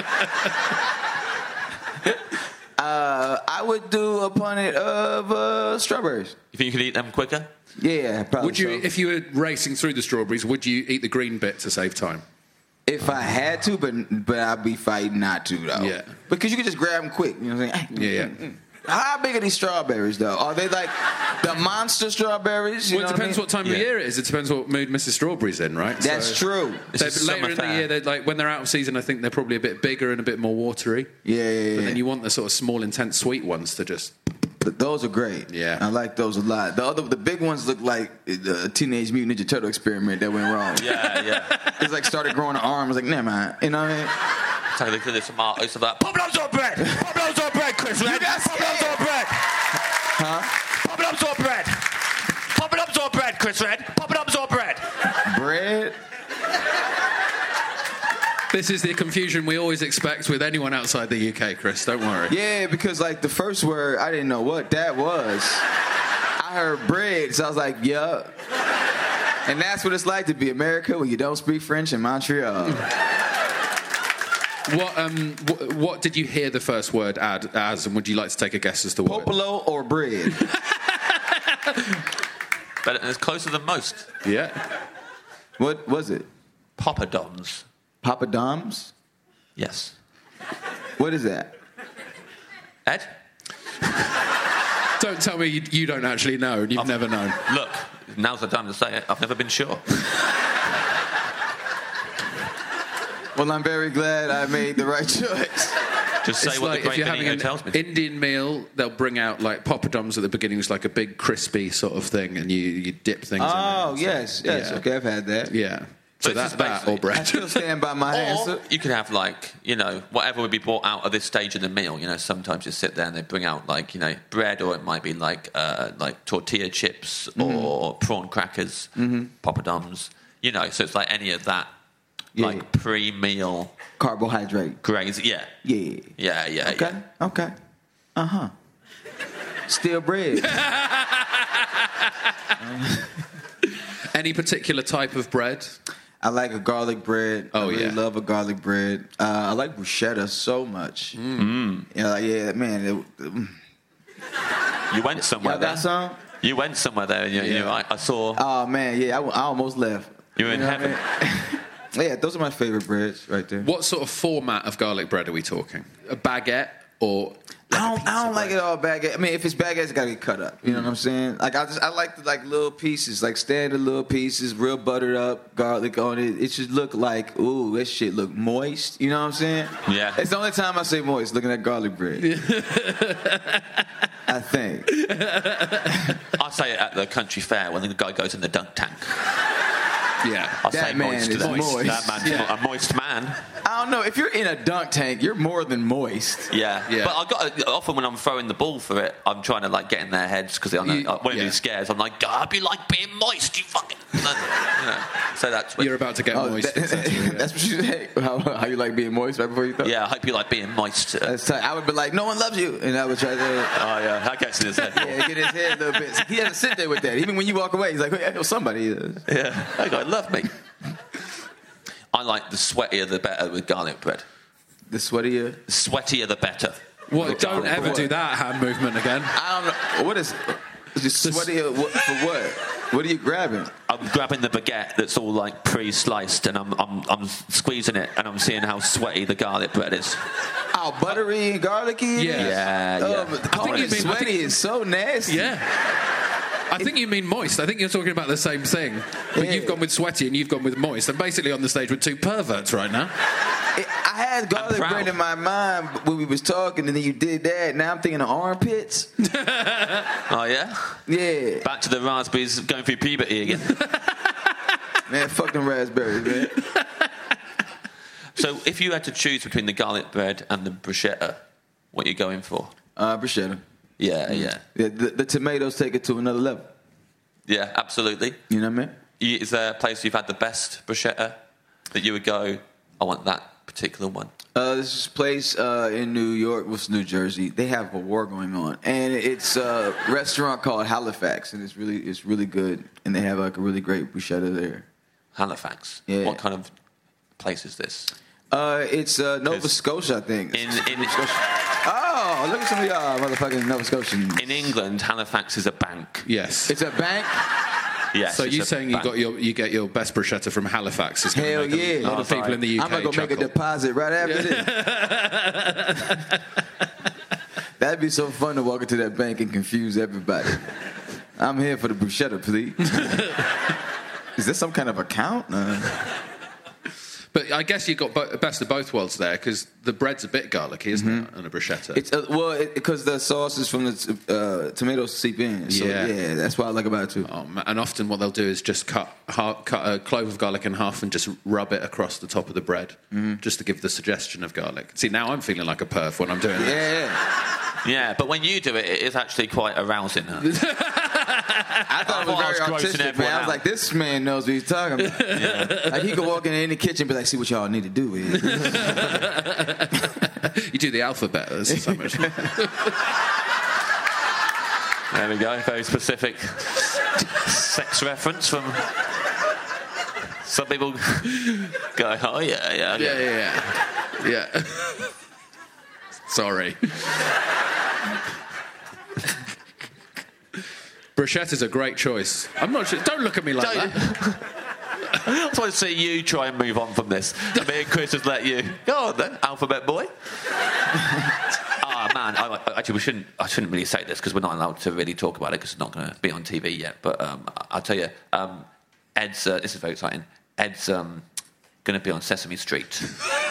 I would do a punnet of strawberries. You think you could eat them quicker? Yeah, probably. Would you, if you were racing through the strawberries, would you eat the green bit to save time? If I had to, but I'd be fighting not to, though. Yeah. Because you can just grab them quick. You know what I'm saying? Yeah. How big are these strawberries, though? Are they like the monster strawberries? Well, it depends what time of year it is. It depends what mood Mrs. Strawberry's in, right? That's true. Later in the year, they're like when they're out of season, I think they're probably a bit bigger and a bit more watery. Yeah. But then you want the sort of small, intense, sweet ones to just... Those are great. Yeah. I like those a lot. The big ones look like the Teenage Mutant Ninja Turtle experiment that went wrong. Yeah. It's like started growing an arm. I was like, never mind. You know what I mean? So they could have tomatoes of that. Pop-Loves or bread? Pop-Loves or bread, Chris? Pop-Loves or bread? Huh? Pop-Loves or bread? Pop-Loves or bread, Chris Red? Pop-Loves or bread? Bread? This is the confusion we always expect with anyone outside the UK, Chris. Don't worry. Yeah, because like the first word, I didn't know what that was. I heard bread, so I was like, yup. And that's what it's like to be America when you don't speak French in Montreal. What did you hear the first word as, and would you like to take a guess as to what? Popolo or bread? But it's closer than most. Yeah. What was it? Poppadoms. Poppadoms? Yes. What is that? Ed? Don't tell me you don't actually know and you've never known. Look, now's the time to say it. I've never been sure. Well, I'm very glad I made the right choice. Just say it's what like the if you're having an tells me. Indian meal, they'll bring out like poppadoms at the beginning. It's like a big crispy sort of thing, and you dip things in it. Oh, yes. Yeah. Okay, I've had that. Yeah. So that's that or bread. I still stand by my answer. You could have whatever would be brought out at this stage of the meal. Sometimes you sit there and they bring out bread, or it might be like tortilla chips or prawn crackers, poppadoms. So it's like any of that, like pre-meal carbohydrate grains. Yeah. Okay. Still bread. Any particular type of bread? I like a garlic bread. Oh, I really love a garlic bread. I like bruschetta so much. Mm. Man. You went somewhere there. Got some? You went somewhere there. I saw. Oh, man, yeah. I almost left. You were in heaven. Yeah, those are my favorite breads right there. What sort of format of garlic bread are we talking? A baguette or... I don't like it all baguette. I mean, if it's baguette, it's got to get cut up. You know what I'm saying? Like I like the little pieces, like standard little pieces, real buttered up, garlic on it. It should look like, ooh, that shit look moist. You know what I'm saying? Yeah. It's the only time I say moist, looking at garlic bread. I think. I say it at the country fair when the guy goes in the dunk tank. Yeah. I'll say moist to that. Moist. That man's a moist man. I don't know. If you're in a dunk tank, you're more than moist. Yeah. But often when I'm throwing the ball for it, I'm trying to get in their heads because I want to do scares. I'm like, I'd be like being moist, you fucking. So that's you're about to get moist. That's what you say. How you like being moist right before you throw? Yeah, I hope you like being moist. That's tight. I would be like, no one loves you, and I would try to. Oh yeah, that gets in his head. Yeah, get his head a little bit. He had to sit there with that. Even when you walk away, he's like, I know somebody. Yeah, that guy loved me. I like the sweatier the better with garlic bread. The sweatier? The sweatier the better. What? Don't ever do that hand movement again. I don't know. What is... just sweaty for what? What are you grabbing? I'm grabbing the baguette that's all like pre-sliced, and I'm squeezing it, and I'm seeing how sweaty the garlic bread is. Oh, buttery and garlicky. Yeah. I think you mean sweaty is so nasty. Yeah. I think you mean moist. I think you're talking about the same thing. But you've gone with sweaty and you've gone with moist. I'm basically on the stage with two perverts right now. I had garlic bread in my mind when we was talking, and then you did that. Now I'm thinking of armpits. Oh, yeah? Yeah. Back to the raspberries going through puberty again. Man, fucking raspberries, man. So if you had to choose between the garlic bread and the bruschetta, what are you going for? Bruschetta. Yeah. The tomatoes take it to another level. Yeah, absolutely. You know what I mean? Is there a place you've had the best bruschetta that you would go, I want that particular one? This place in New York, New Jersey. They have a war going on, and it's a restaurant called Halifax, and it's really good, and they have like a really great bruschetta there. Halifax. Yeah. What kind of place is this? It's Nova Scotia, I think. In oh, look at some of y'all motherfucking Nova Scotians. In England, Halifax is a bank. Yes. It's a bank? Yes. So you're saying you get your best bruschetta from Halifax? Is Hell yeah. A lot of people in the UK I'm going to make a deposit right after this. That'd be so fun to walk into that bank and confuse everybody. I'm here for the bruschetta, please. Is this some kind of account? But I guess you got best of both worlds there, because the bread's a bit garlicky, isn't it, on a bruschetta? It's because the sauces from the tomatoes seep in. So, yeah, that's what I like about it too. And often what they'll do is just cut a clove of garlic in half and just rub it across the top of the bread, just to give the suggestion of garlic. See, now I'm feeling like a perv when I'm doing that. Yeah, but when you do it, it is actually quite arousing. I thought it was very artistic, man. I was like, this man knows what he's talking about. Yeah. Like, he could walk in any kitchen and be like, see what y'all need to do with it. You do the alphabet. That's so much. There we go. Very specific sex reference from some people go, oh, Yeah. Sorry. Bruschetta's a great choice. I'm not sure. Don't look at me like that. I just want to see you try and move on from this. Me and Chris just let you go on then, alphabet boy. Man, actually, I shouldn't really say this because we're not allowed to really talk about it because it's not going to be on TV yet. But I'll tell you, Ed's. This is very exciting. Ed's going to be on Sesame Street.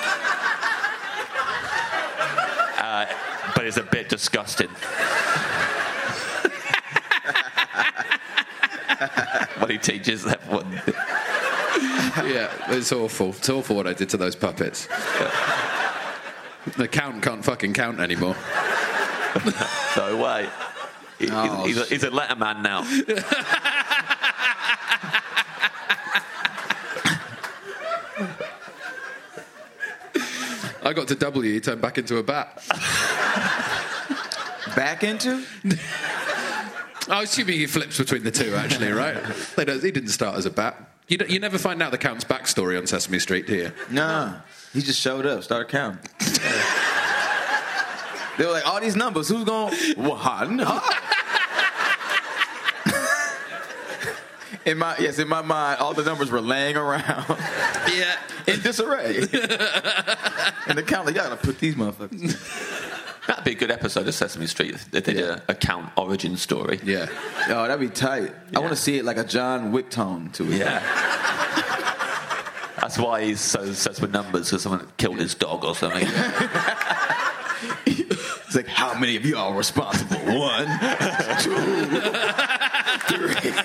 But it's a bit disgusting. What he teaches that one. Yeah, it's awful. It's awful what I did to those puppets. The count can't fucking count anymore. No way. He's a letterman now. I got to W, he turned back into a bat. Back into? I assume he flips between the two, actually, right? He didn't start as a bat. You never find out the Count's backstory on Sesame Street, do you? No. He just showed up, started counting. They were like, all these numbers, who's going? One. In my mind, all the numbers were laying around. Yeah. In disarray. And the count, like, y'all gotta put these motherfuckers. That'd be a good episode of Sesame Street if they did a Count origin story. Yeah. Oh, that'd be tight. Yeah. I want to see it like a John Wick tone to it. Yeah. That's why he's so obsessed with numbers, because someone killed his dog or something. It's like, how many of y'all are responsible? 1, 2, 3.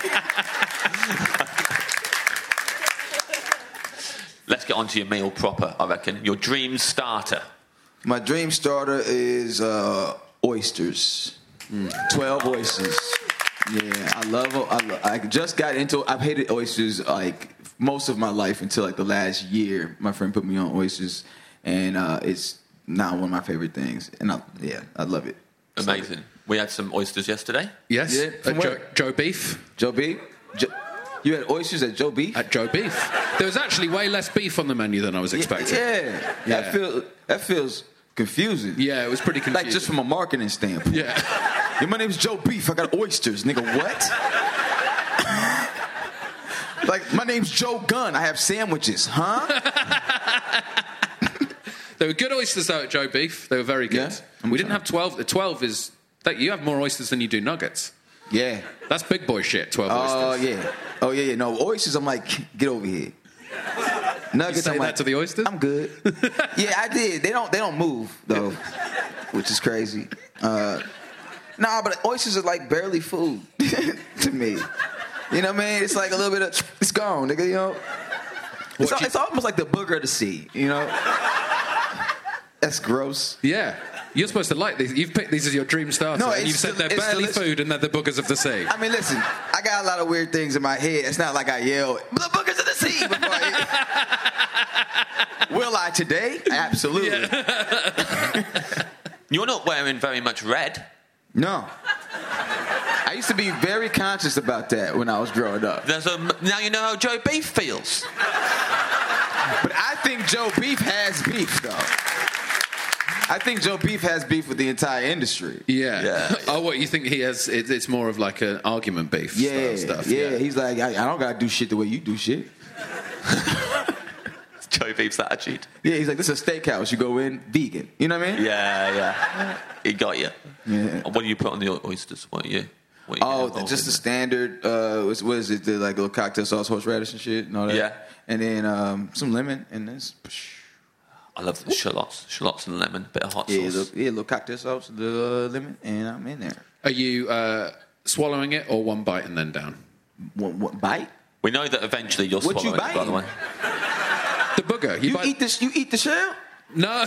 Let's get on to your meal proper, I reckon. Your dream starter. My dream starter is oysters. 12 oysters. Yeah, I love them. I just got into it. I've hated oysters like most of my life until like the last year. My friend put me on oysters, and it's now one of my favorite things. And I love it. Amazing. We had some oysters yesterday. Yes. Yeah, Joe Beef. Joe Beef? You had oysters at Joe Beef? At Joe Beef. There was actually way less beef on the menu than I was expecting. Yeah. That feels confusing. Yeah, it was pretty confusing. Like just from a marketing standpoint. Yeah. Yeah, my name's Joe Beef. I got oysters, nigga. What? Like, my name's Joe Gunn. I have sandwiches, huh? There were good oysters though at Joe Beef. They were very good. Yeah, we didn't have 12. The 12 is that you have more oysters than you do nuggets. Yeah. That's big boy shit. 12 oysters. Oh yeah. No, oysters. I'm like, get over here. Nuggets. You say I'm that like, to the oysters? I'm good. Yeah, I did. They don't move though, which is crazy. Nah, but oysters are like barely food to me. You know what I mean? It's like a little bit of, it's gone, nigga, you know? It's almost like the booger of the sea, you know? That's gross. Yeah. You're supposed to like these. You've picked these as your dream starter, and you've said they're barely food and they're the boogers of the sea. I mean, listen, I got a lot of weird things in my head. It's not like I yell, the boogers of the sea before I Will I today? Absolutely. Yeah. You're not wearing very much red. No. I used to be very conscious about that when I was growing up. Now you know how Joe Beef feels. But I think Joe Beef has beef, though. I think Joe Beef has beef with the entire industry. Yeah. Oh, what, you think he has, it's more of like an argument beef style stuff? Yeah, he's like, I don't got to do shit the way you do shit. Joe Beef's attitude. Yeah, he's like, this is a steakhouse. You go in, vegan. You know what I mean? Yeah. He got you. Yeah. What do you put on the oysters? What are you just the standard, what is it, the like little cocktail sauce, horseradish and shit and all that. Yeah. And then some lemon and this. I love the shallots and lemon, bit of hot sauce. A little cocktail sauce, the lemon, and I'm in there. Are you swallowing it or one bite and then down? One bite? We know that eventually you'll swallow it, by the way. The booger. You eat the shell? No.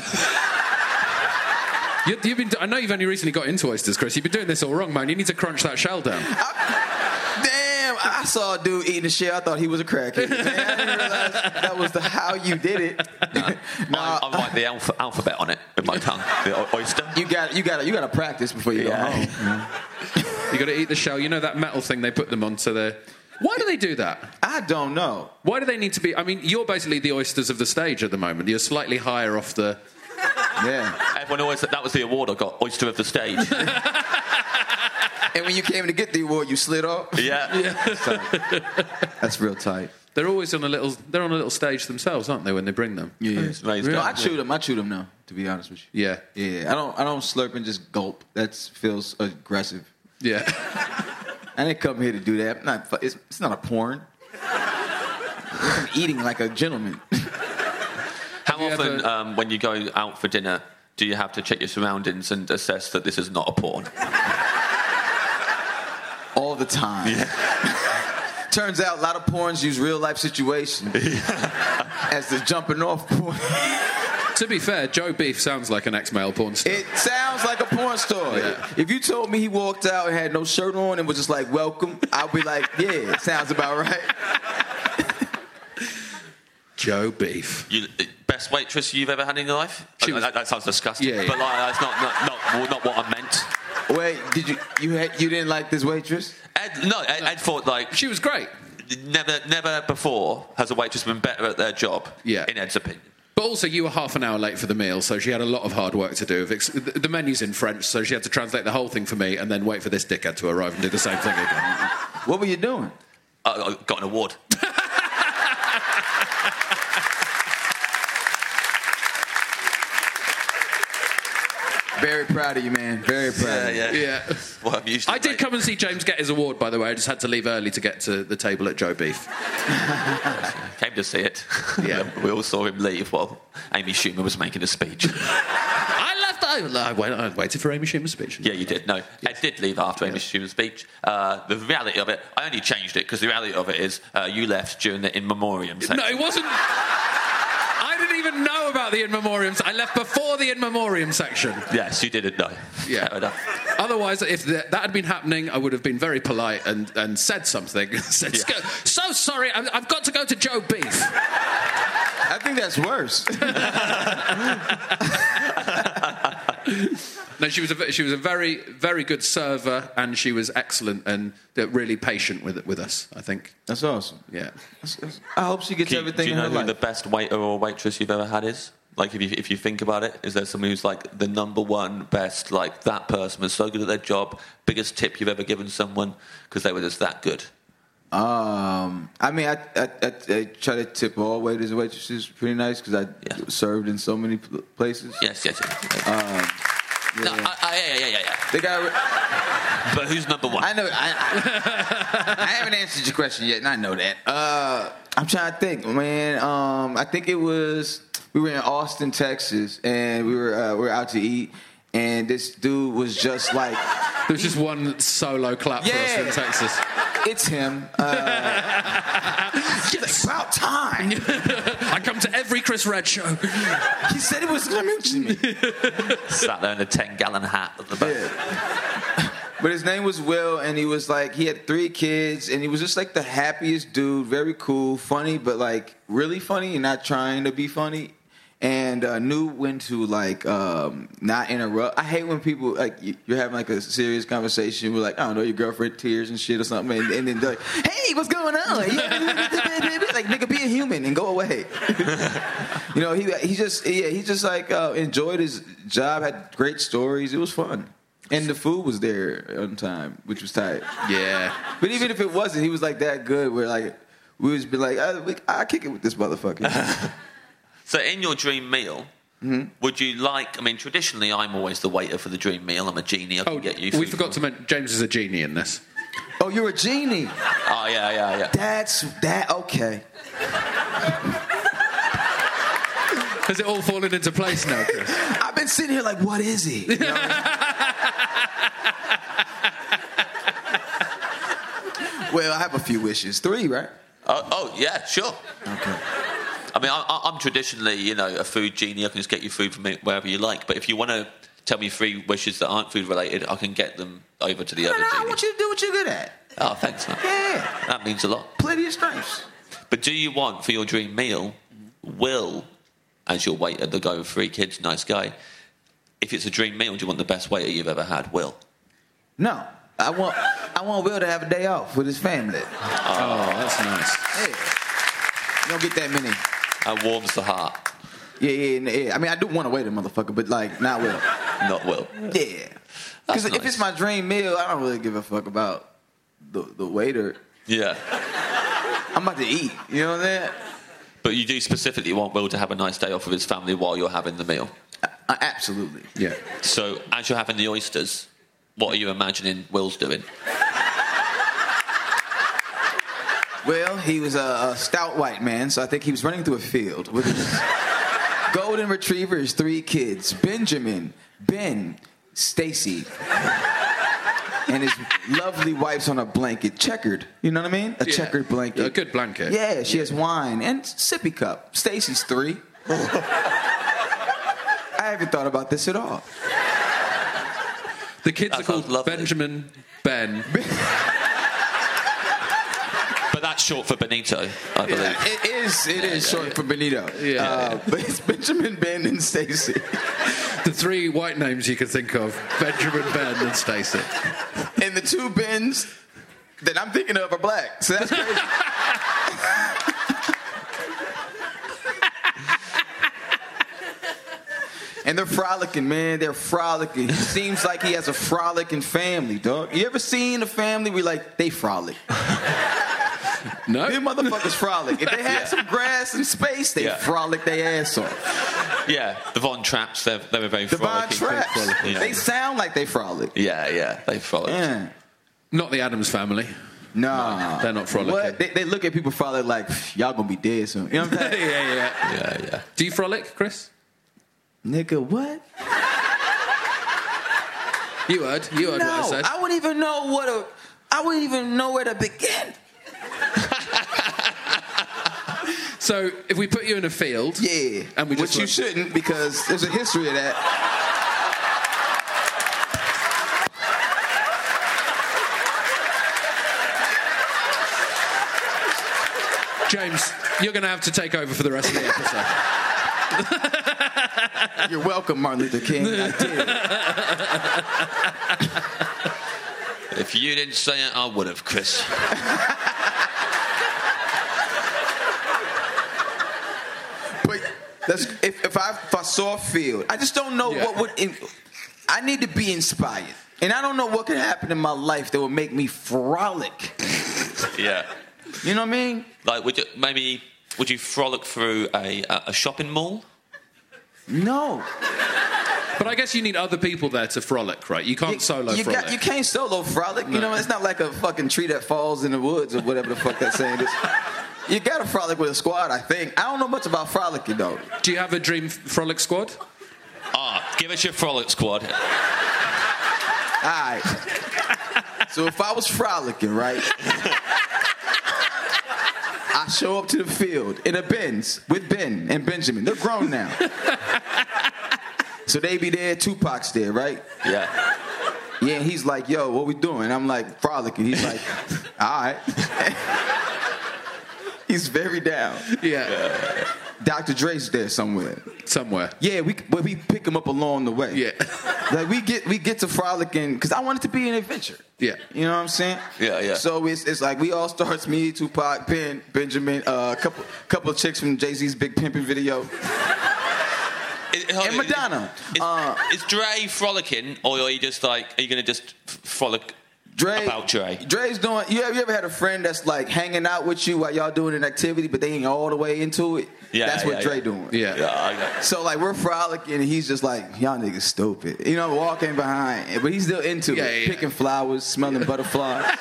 You've been. I know you've only recently got into oysters, Chris. You've been doing this all wrong, man. You need to crunch that shell down. Damn, I saw a dude eating the shell. I thought he was a crackhead. Man, I didn't realize that was how you did it. No. I write the alphabet on it with my tongue. The oyster. You got to practice before you go home. You got to eat the shell. You know that metal thing they put them on so they're. Why do they do that? I don't know. Why do they need to be... I mean, you're basically the oysters of the stage at the moment. You're slightly higher off the... Yeah. Everyone always... That was the award I got, Oyster of the Stage. And when you came to get the award, you slid off? Yeah. That's real tight. They're always on a little... They're on a little stage themselves, aren't they, when they bring them? Yeah. Really? No, I chewed them now, to be honest with you. Yeah. Yeah. I don't slurp and just gulp. That feels aggressive. Yeah. I didn't come here to do that. It's not a porn. I'm eating like a gentleman. How often, when you go out for dinner, do you have to check your surroundings and assess that this is not a porn? All the time. Yeah. Turns out a lot of porns use real-life situations as the jumping off point. To be fair, Joe Beef sounds like an ex-male porn star. It sounds like a porn star. Yeah. If you told me he walked out and had no shirt on and was just like, welcome, I'd be like, yeah, it sounds about right. Joe Beef. Best waitress you've ever had in your life? That sounds disgusting. Yeah. But that's not what I meant. Wait, you didn't like this waitress? Ed thought like... She was great. Never before has a waitress been better at their job, in Ed's opinion. But also, you were half an hour late for the meal, so she had a lot of hard work to do. The menu's in French, so she had to translate the whole thing for me and then wait for this dickhead to arrive and do the same thing again. What were you doing? I got an award. Very proud of you, man. Very proud. Yeah. Well, I did come and see James get his award, by the way. I just had to leave early to get to the table at Joe Beef. Came to see it. Yeah. We all saw him leave while Amy Schumer was making a speech. I waited for Amy Schumer's speech. Yeah, you did. No, Ed did leave after Amy Schumer's speech. The reality of it, I only changed it because the reality of it is you left during the in memoriam section. No, it wasn't. I didn't even know about the in memoriam. I left before the in memoriam section. Yes, you didn't know. Yeah. Otherwise, if that had been happening, I would have been very polite and said something. So sorry, I've got to go to Joe Beef. I think that's worse. No, she was a very, very good server, and she was excellent and really patient with us, I think. That's awesome. Yeah. I hope she gets everything in her life. Do you know who the best waiter or waitress you've ever had is? Like, if you think about it, is there someone who's like the number one best, like that person was so good at their job, biggest tip you've ever given someone because they were just that good? I mean, I try to tip all waiters and waitresses pretty nice because I served in so many places. Yes. Yeah. They got. But who's number one? I know. I haven't answered your question yet, and I know that. I'm trying to think, man. I think it was we were in Austin, Texas, and we were out to eat, and this dude was just like. There's just one solo clap for us in Texas. It's him. It's about time. I come to every Chris Redd show. He said he was going to mention me. Sat there in a 10-gallon hat at the back. Yeah. But his name was Will, and he was like, he had 3 kids, and he was just like the happiest dude, very cool, funny, but like really funny and not trying to be funny. And knew when to like not interrupt. I hate when people like you're having like a serious conversation with like, I don't know, your girlfriend tears and shit or something, and then they're like, hey, what's going on? Like, nigga, be a human and go away. You know, he just like enjoyed his job, had great stories. It was fun. And the food was there on time, which was tight. Yeah. But even if it wasn't, he was like that good where like we would be like, I'll kick it with this motherfucker. So in your dream meal, would you like... I mean, traditionally, I'm always the waiter for the dream meal. I'm a genie. I can get you food. We forgot to mention James is a genie in this. Oh, you're a genie? Oh, yeah. Okay. Has it all fallen into place now, Chris? I've been sitting here like, what is he? You know? Well, I have a few wishes. 3, right? Oh, yeah, sure. Okay. I mean, I'm traditionally, you know, a food genie. I can just get you food from wherever you like. But if you want to tell me 3 wishes that aren't food related, I can get them over to the other genie. I want you to do what you're good at. Oh, thanks, man. Yeah. That means a lot. Plenty of strengths. But do you want, for your dream meal, Will, as your waiter, the guy with 3 kids, nice guy, if it's a dream meal, do you want the best waiter you've ever had, Will? No. I want Will to have a day off with his family. Oh, that's nice. Yeah. You don't get that many. That warms the heart. Yeah. I mean, I do want to wait a motherfucker, but like, not Will. Not Will. Yeah. Because if it's my dream meal, I don't really give a fuck about the waiter. Yeah. I'm about to eat. You know what I'm saying? But you do specifically want Will to have a nice day off with his family while you're having the meal? Absolutely. Yeah. So as you're having the oysters, what are you imagining Will's doing? Well, he was a stout white man, so I think he was running through a field with his golden retriever, his 3 kids, Benjamin, Ben, Stacy, and his lovely wife's on a blanket, checkered. You know what I mean? A checkered blanket. A good blanket. Yeah, she has wine and sippy cup. Stacy's 3. I haven't thought about this at all. The kids are called Benjamin, Ben. But that's short for Benito, I believe. Yeah, it is short for Benito. Yeah. But it's Benjamin, Ben, and Stacy. The 3 white names you can think of: Benjamin, Ben, and Stacy. And the 2 Bens that I'm thinking of are black. So that's crazy. And they're frolicking, man. They're frolicking. It seems like he has a frolicking family, dog. You ever seen a family where, like, they frolic? No. Them motherfuckers frolic. If they had some grass and space, they frolic their ass off. Yeah, the Von Trapps, they were very The Von frolicking. Trapps. Yeah. They sound like they frolic. Yeah, they frolic. Yeah. Not the Addams Family. No. They're not frolicking. What? They look at people frolic like, y'all gonna be dead soon. You know what I'm saying? Yeah. Do you frolic, Chris? Nigga, what? You heard what I said. I wouldn't even know where to begin. So if we put you in a field, and we just which you shouldn't, because there's a history of that. James, you're going to have to take over for the rest of the episode. You're welcome, Martin Luther King. I did. If you didn't say it, I would have, Chris. But If I saw a field, I just don't know what would. I need to be inspired, and I don't know what could happen in my life that would make me frolic. Yeah. You know what I mean? Like, would you frolic through a shopping mall? No. But I guess you need other people there to frolic, right? You can't solo frolic. You can't solo frolic. No. You know, it's not like a fucking tree that falls in the woods or whatever the fuck that saying is. You gotta frolic with a squad, I think. I don't know much about frolicking, though. Do you have a dream frolic squad? Give us your frolic squad. All right. So if I was frolicking, right? I show up to the field in a Benz with Ben and Benjamin. They're grown now. So they be there, Tupac's there, right? Yeah. Yeah, and he's like, yo, what we doing? I'm like, frolicking. He's like, all right. He's very down. Yeah. Dr. Dre's there somewhere. Yeah, we pick him up along the way. Yeah. Like we get to frolicking because I want it to be an adventure. Yeah. You know what I'm saying? Yeah. So it's like we all starts, me, Tupac, Ben, Benjamin, a couple of chicks from Jay-Z's Big Pimpin' video. And Madonna. Is Dre frolicking, or are you just like, are you going to just frolic about Dre? Dre's doing, you ever had a friend that's like hanging out with you while y'all doing an activity, but they ain't all the way into it? Yeah, that's what Dre doing. Yeah. So like we're frolicking, and he's just like, y'all niggas stupid. You know, walking behind, but he's still into it. Picking flowers, smelling butterflies.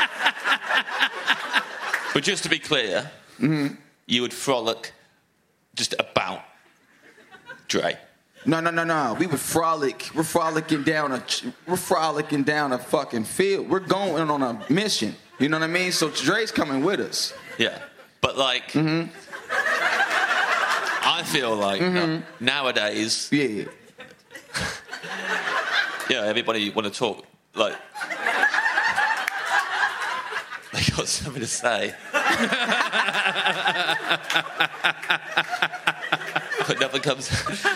But just to be clear, you would frolic just about Dre. No. We would frolic. We're frolicking down a fucking field. We're going on a mission. You know what I mean? So Dre's coming with us. Yeah. But like, I feel like nowadays, yeah, everybody want to talk like they got something to say. But nothing comes.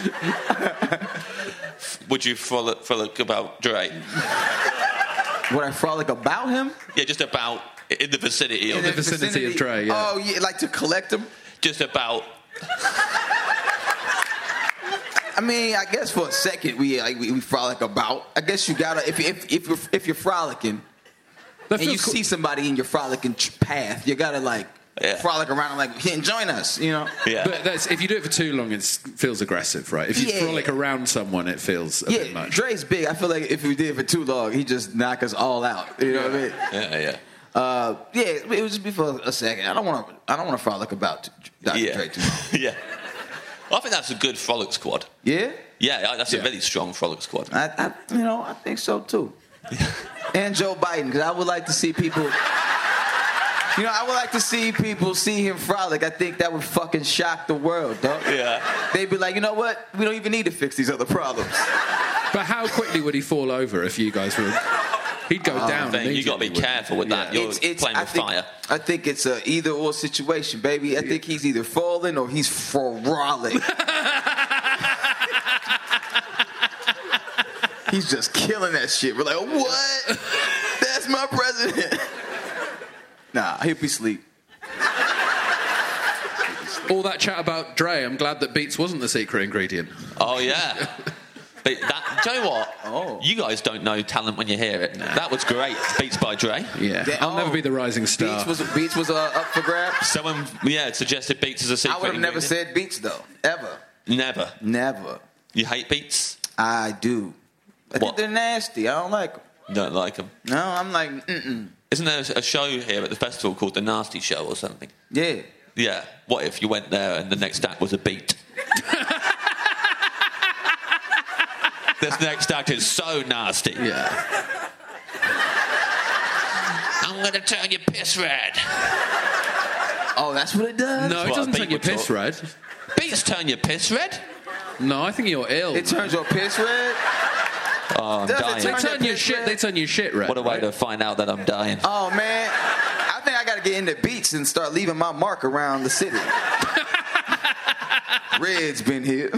Would you frolic about Dre? Would I frolic about him? Yeah, just about in the vicinity. In the vicinity of Dre, yeah. Oh, yeah, like to collect him? Just about. I mean, I guess for a second we frolic about. I guess you gotta if you're frolicking and you see somebody in your frolicking path, you gotta like. Yeah. Frolic around and like, join us, you know? Yeah. But if you do it for too long, it feels aggressive, right? If you frolic around someone, it feels a bit much. Dre's big. I feel like if we did it for too long, he'd just knock us all out. You know what I mean? Yeah. It would just be for a second. I don't want to frolic about Dr. Dre too long. Yeah. Well, I think that's a good frolic squad. Yeah? Yeah, that's a really strong frolic squad. I think so too. And Joe Biden, because I would like to see people... I would like to see people see him frolic. I think that would fucking shock the world, dog. Yeah. They'd be like, you know what? We don't even need to fix these other problems. But how quickly would he fall over if you guys were... He'd go down. You got to be careful with that. You're playing with fire. I think it's a either-or situation, baby. I think he's either falling or he's frolic. He's just killing that shit. We're like, what? That's my president. Nah, he'll be asleep. All that chat about Dre, I'm glad that Beats wasn't the secret ingredient. Oh, yeah. Do you know what? Oh. You guys don't know talent when you hear it. Nah. That was great. Beats by Dre. Yeah. I'll never be the rising star. Beats was up for grabs. Someone, suggested Beats as a secret I would have never said Beats, though. Ever. Never. You hate Beats? I do. I think they're nasty. I don't like them. You don't like them? No, I'm like, Isn't there a show here at the festival called The Nasty Show or something? Yeah. Yeah. What if you went there and the next act was a beat? This next act is so nasty. Yeah. I'm going to turn your piss red. Oh, that's what it does? No, it doesn't turn your piss red. Beats turn your piss red? No, I think you're ill. It turns your piss red? Oh, I'm dying. They turn your shit red. What a way to find out that I'm dying. Oh, man. I think I got to get into Beats and start leaving my mark around the city. Red's been here.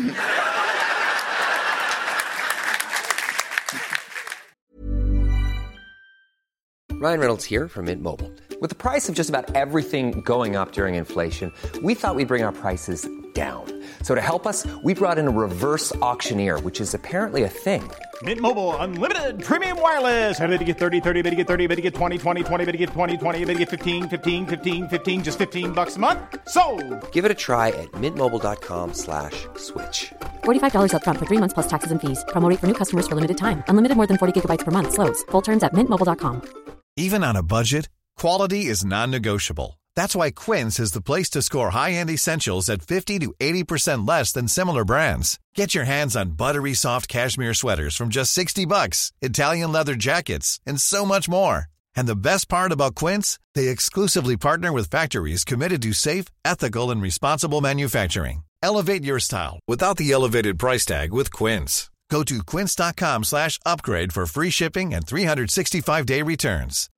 Ryan Reynolds here from Mint Mobile. With the price of just about everything going up during inflation, we thought we'd bring our prices down. So to help us, we brought in a reverse auctioneer, which is apparently a thing. Mint Mobile Unlimited Premium Wireless. How to get 30, 30, bit to get 30, bit to get 20, 20, 20, bit to get 20, 20, bit to get 15, 15, 15, 15, just $15 a month? Sold! Give it a try at mintmobile.com/switch. $45 up front for 3 months plus taxes and fees. Promo rate for new customers for limited time. Unlimited more than 40 gigabytes per month. Slows full terms at mintmobile.com. Even on a budget, quality is non-negotiable. That's why Quince is the place to score high-end essentials at 50 to 80% less than similar brands. Get your hands on buttery soft cashmere sweaters from just $60, Italian leather jackets, and so much more. And the best part about Quince, they exclusively partner with factories committed to safe, ethical, and responsible manufacturing. Elevate your style without the elevated price tag with Quince. Go to quince.com/upgrade for free shipping and 365-day returns.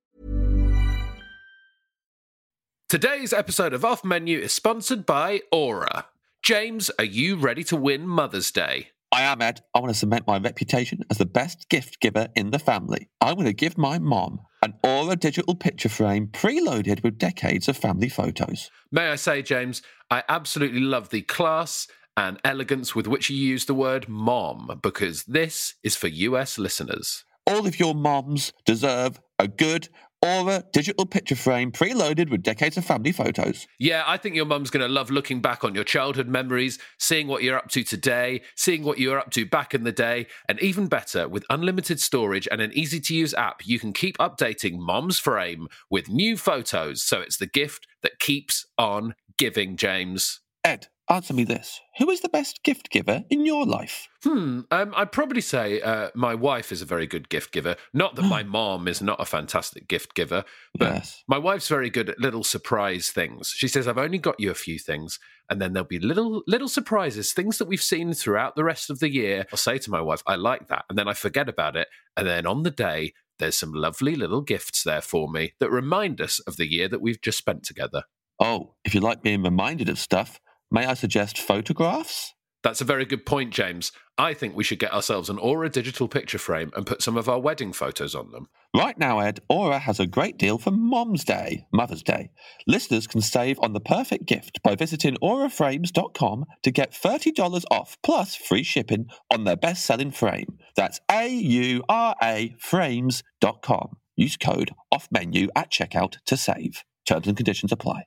Today's episode of Off Menu is sponsored by Aura. James, are you ready to win Mother's Day? I am, Ed. I want to cement my reputation as the best gift giver in the family. I'm going to give my mom an Aura digital picture frame preloaded with decades of family photos. May I say, James, I absolutely love the class and elegance with which you use the word mom, because this is for US listeners. All of your moms deserve a good Aura digital picture frame preloaded with decades of family photos. Yeah, I think your mum's going to love looking back on your childhood memories, seeing what you're up to today, seeing what you were up to back in the day, and even better, with unlimited storage and an easy-to-use app, you can keep updating Mom's Frame with new photos, so it's the gift that keeps on giving, James. Ed, answer me this. Who is the best gift giver in your life? I'd probably say my wife is a very good gift giver. Not that my mom is not a fantastic gift giver, but yes. My wife's very good at little surprise things. She says, I've only got you a few things, and then there'll be little surprises, things that we've seen throughout the rest of the year. I'll say to my wife, I like that, and then I forget about it, and then on the day, there's some lovely little gifts there for me that remind us of the year that we've just spent together. Oh, if you like being reminded of stuff, may I suggest photographs? That's a very good point, James. I think we should get ourselves an Aura digital picture frame and put some of our wedding photos on them. Right now, Ed, Aura has a great deal for Mom's Day, Mother's Day. Listeners can save on the perfect gift by visiting auraframes.com to get $30 off plus free shipping on their best-selling frame. That's AURA frames.com. Use code OFFMENU at checkout to save. Terms and conditions apply.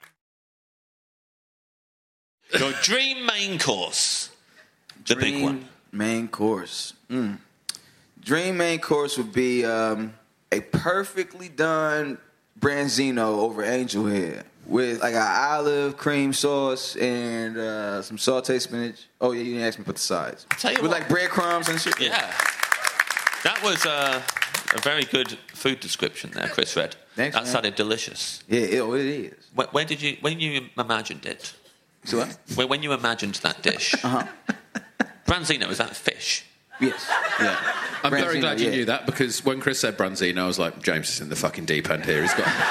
Your dream main course. The big one. Main course. Dream main course would be a perfectly done branzino over angel hair with like an olive cream sauce and some sauteed spinach. Oh yeah, you didn't ask me about the sides. With like breadcrumbs and shit. Yeah. That was a very good food description there, Chris Red. Thanks, that man. sounded delicious. Yeah, it is. When you imagined it? So what? When you imagined that dish, branzino, is that fish? Yes. Yeah. I'm Branzino, very glad you knew that, because when Chris said branzino, I was like, James is in the fucking deep end here.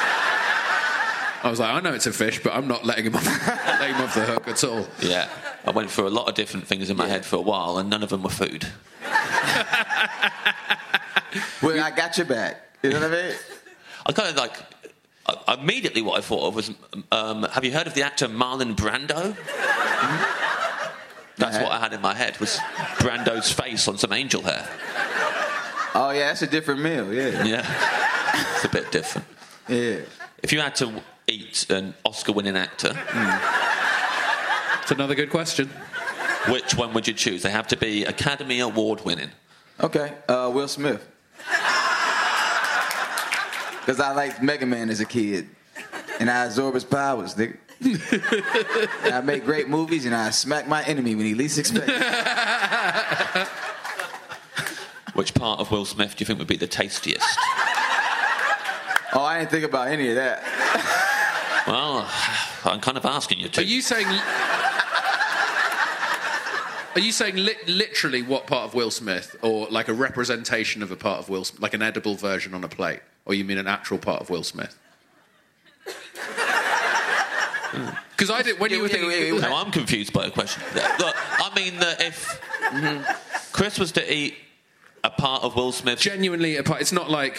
I was like, I know it's a fish, but I'm not letting him off the hook at all. Yeah. I went through a lot of different things in my head for a while, and none of them were food. Well, I got your back. You know what I mean? I kind of like... Immediately what I thought of was, have you heard of the actor Marlon Brando? That's what I had in my head, was Brando's face on some angel hair. Oh, yeah, that's a different meal, yeah. Yeah, it's a bit different. Yeah. If you had to eat an Oscar-winning actor... It's another good question. Which one would you choose? They have to be Academy Award-winning. Okay, Will Smith. Because I liked Mega Man as a kid. And I absorb his powers, nigga. And I make great movies, and I smack my enemy when he least expects it. Which part of Will Smith do you think would be the tastiest? Oh, I didn't think about any of that. Well, I'm kind of asking you to. Are you saying literally what part of Will Smith, or like a representation of a part of Will Smith, like an edible version on a plate? Or you mean an actual part of Will Smith? Because I did when you were thinking. No, I'm confused by the question. Look, I mean that if Chris was to eat a part of Will Smith, genuinely a part. It's not like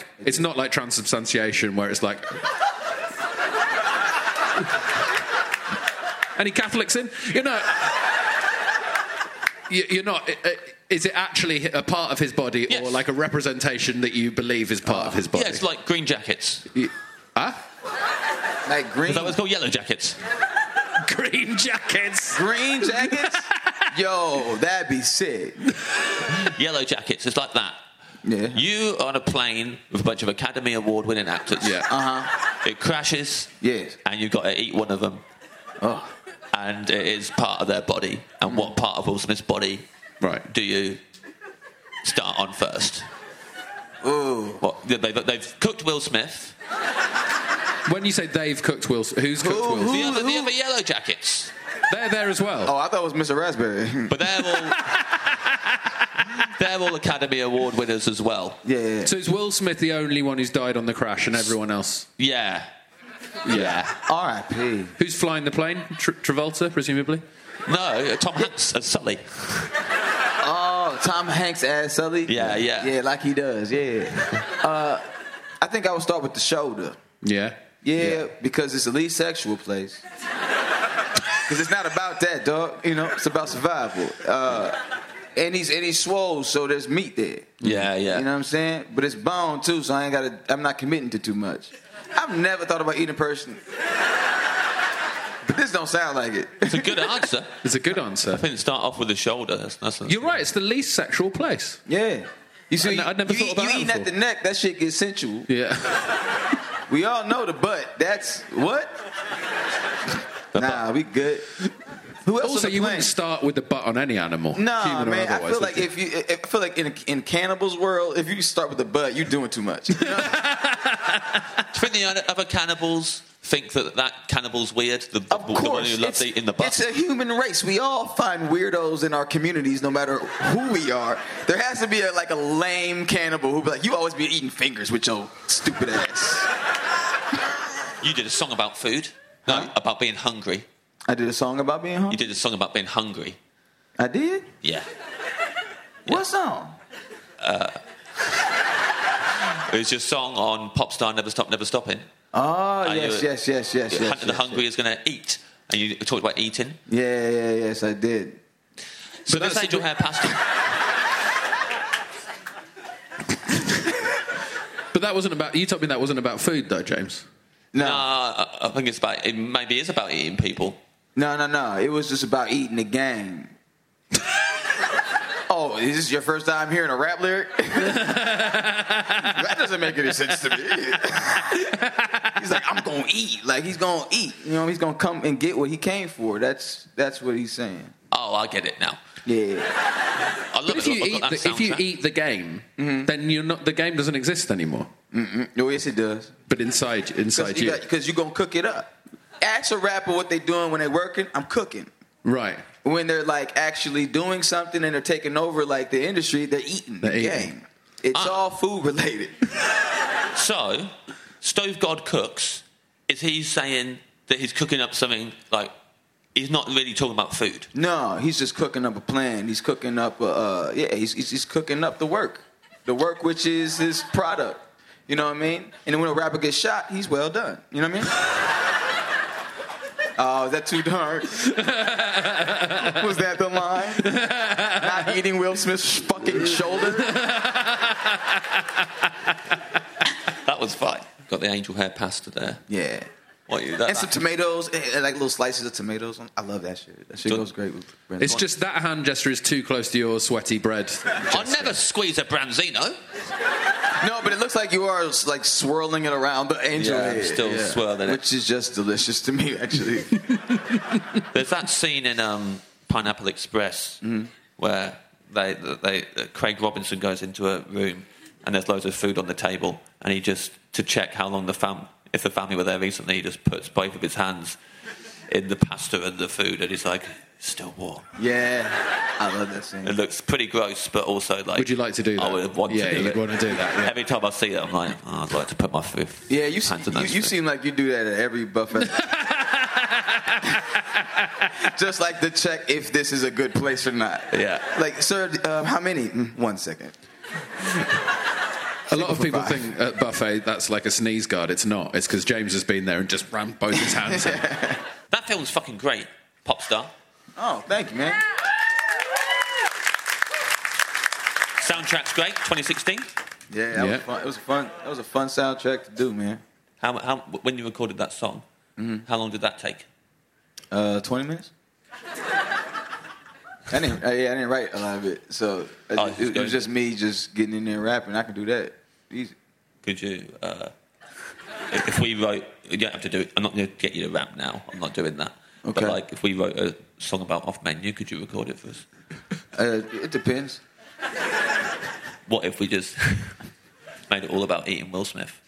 transubstantiation where it's like. Any Catholics in? You're not... Is it actually a part of his body or like a representation that you believe is part of his body? Yeah, it's like green jackets. Like green? Is that what it's called? Yellow jackets. Green jackets. Green jackets? Yo, that'd be sick. Yellow jackets. It's like that. Yeah. You are on a plane with a bunch of Academy Award-winning actors. Yeah. It crashes. Yes. And you've got to eat one of them. Oh. And it is part of their body. And what part of Will Smith's body do you start on first? Ooh. What? They've cooked Will Smith. When you say they've cooked Will Smith, who's cooked Will Smith? The other Yellow Jackets. They're there as well. Oh, I thought it was Mr. Raspberry. But they're all Academy Award winners as well. Yeah. So is Will Smith the only one who's died on the crash and everyone else? Yeah. R.I.P. Who's flying the plane? Travolta, presumably? No, Tom Hanks as Sully. Oh, Tom Hanks as Sully? Yeah. Yeah, like he does, yeah. I think I would start with the shoulder. Yeah? Yeah, because it's the least sexual place. Because it's not about that, dog. You know, it's about survival. And he's swole, so there's meat there. Yeah. You know what I'm saying? But it's bone too, so I'm not committing to too much. I've never thought about eating a person. But this don't sound like it. It's a good answer. It's a good answer. I think start off with the shoulder. You're right, it's the least sexual place. Yeah. You see, I'd never thought about that eating before. at the neck, that shit gets sensual. Yeah. We all know the butt. That's what? Nah, we good. Who else? Also, you wouldn't start with the butt on any animal. Nah, man. I feel like in in cannibals' world, if you start with the butt, you're doing too much. You know? Do you think the other cannibals think that cannibal's weird? The one who loves eating the butt? It's a human race. We all find weirdos in our communities, no matter who we are. There has to be a lame cannibal who be like, you always be eating fingers with your stupid ass. You did a song about food. No, about being hungry. I did a song about being hungry? You did a song about being hungry. I did? Yeah. What song? It was your song on Popstar Never Stop, Never Stopping. Oh, yes. The hungry is going to eat. And you talked about eating. Yes, I did. So this angel hair pasta. But that wasn't about... You told me that wasn't about food, though, James. No, I think it maybe is about eating people. No. It was just about eating the game. Oh, is this your first time hearing a rap lyric? That doesn't make any sense to me. He's like, I'm going to eat. Like, he's going to eat. You know, he's going to come and get what he came for. That's what he's saying. Oh, I get it now. Yeah. But if you eat the game, then you're not. The game doesn't exist anymore. Oh, yes, it does. But inside you. Because you're going to cook it up. Ask a rapper what they doing when they're working. I'm cooking. Right. When they're actually doing something and they're taking over the industry, they're eating the game. It's all food related. So, Stove God cooks. Is he saying that he's cooking up something he's not really talking about food? No, he's just cooking up a plan. He's cooking up he's cooking up the work which is his product. You know what I mean? And then when a rapper gets shot, he's well done. You know what I mean? Oh, is that too dark? Was that the line? Not eating Will Smith's fucking shoulder? That was fine. Got the angel hair pasta there. Yeah. And some tomatoes, and little slices of tomatoes. I love that shit. That shit goes great with bread. It's just that hand gesture is too close to your sweaty bread. I never squeeze a branzino. No, but it looks like you are swirling it around the angel head. I'm still swirling it. Which is just delicious to me, actually. There's that scene in Pineapple Express where Craig Robinson goes into a room and there's loads of food on the table, and he just, to check how long if the family were there recently, he just puts both of his hands in the pasta and the food, and he's like, still warm. Yeah, I love that scene. It looks pretty gross, but also Would you like to do that? I would want to do it. You'd want to do that. Yeah. Every time I see it, I'm like, I'd like to put my food. Yeah, you seem like you do that at every buffet. Just to check if this is a good place or not. Yeah. Sir, how many? 1 second. A lot of people think at buffet that's like a sneeze guard. It's not. It's because James has been there and just rammed both his hands in. That film's fucking great. Pop star. Oh, thank you, man. Soundtrack's great, 2016. Yeah, that was fun. It was fun. That was a fun soundtrack to do, man. How when you recorded that song, how long did that take? 20 minutes. I didn't write a lot of it, so it was just me just getting in there and rapping. I can do that easy. Could you, if we wrote, you don't have to do it. I'm not going to get you to rap now. I'm not doing that. Okay. But like, if we wrote a song about Off Menu, could you record it for us? It depends. What if we just made it all about eating Will Smith?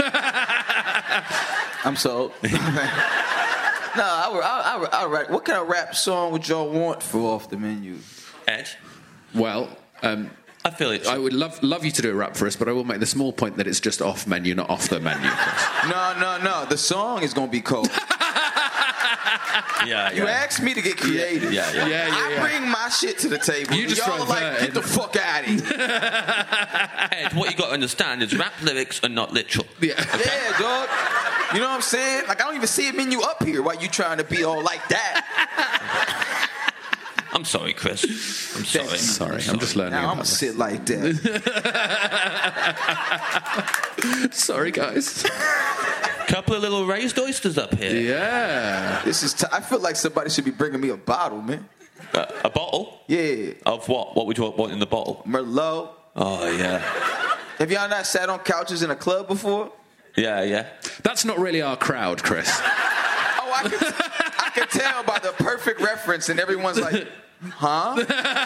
I'm sold. No, I'll write. What kind of rap song would y'all want for Off the Menu? Ed? Well, I feel it. I would love you to do a rap for us, but I will make the small point that it's just off menu, not off the menu. No. The song is gonna be cold. Yeah. You asked me to get creative. Yeah. I bring my shit to the table. You just y'all like, get the fuck out of here. Ed, what you got to understand is rap lyrics are not literal. Yeah, dog. You know what I'm saying? Like, I don't even see a menu up here while you trying to be all like that. I'm sorry, Chris. I'm sorry. Sorry. I'm just learning. Now I'm gonna sit like that. Sorry, guys. Couple of little raised oysters up here. Yeah. This is. I feel like somebody should be bringing me a bottle, man. A bottle? Yeah. Of what? What would you want in the bottle? Merlot. Oh yeah. Have y'all not sat on couches in a club before? Yeah. That's not really our crowd, Chris. Oh, I can tell by the perfect reference, and everyone's like, huh?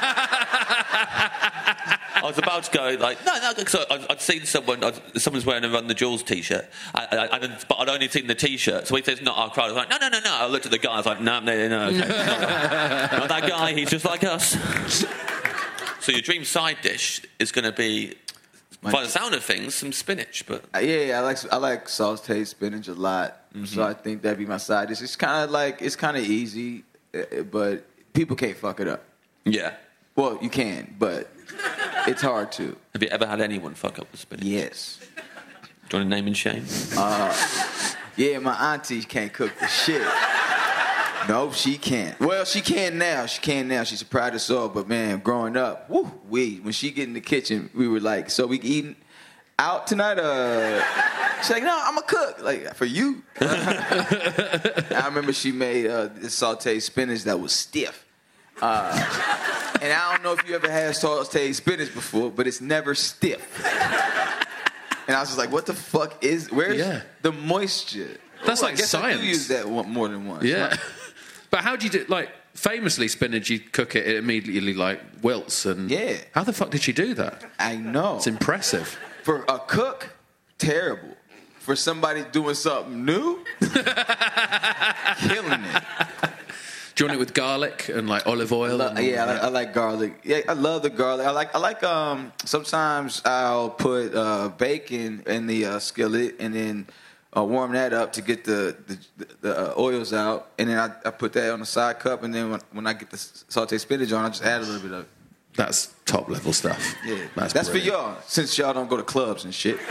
I was about to go like, no, because I'd seen someone's wearing a Run the Jewels t-shirt, but I'd only seen the t-shirt. So he says, not our crowd. I was like, no. I looked at the guy, I was like, no, okay. Not that guy, he's just like us. So your dream side dish is going to be, by the sound of things, some spinach. But yeah, I like sauteed spinach a lot. Mm-hmm. So I think that'd be my side dish. It's kind of easy, but people can't fuck it up. Yeah. Well, you can, but it's hard to. Have you ever had anyone fuck up the spinach? Yes. Do you want a name and shame? Yeah, my auntie can't cook the shit. No, she can't. Well, she can now. She's proud of soul. But man, growing up, when she get in the kitchen, we were like, so we eating out tonight? She's like, no, I'm a cook. Like, for you? I remember she made this sauteed spinach that was stiff. And I don't know if you ever had sauteed spinach before, but it's never stiff. And I was just like, what the fuck where's the moisture? That's like science. I do use that more than once. Yeah. But how do you do, like, famously spinach, you cook it immediately, like, wilts. And yeah. How the fuck did she do that? I know. It's impressive. For a cook, terrible. For somebody doing something new, killing it. Do you want it with garlic and like olive oil? I like garlic. Yeah, I love the garlic. I like sometimes I'll put bacon in the skillet and then warm that up to get the oils out, and then I put that on the side cup, and then when I get the sauteed spinach on, I just add a little bit of it. That's top level stuff. Yeah, that's for y'all, since y'all don't go to clubs and shit.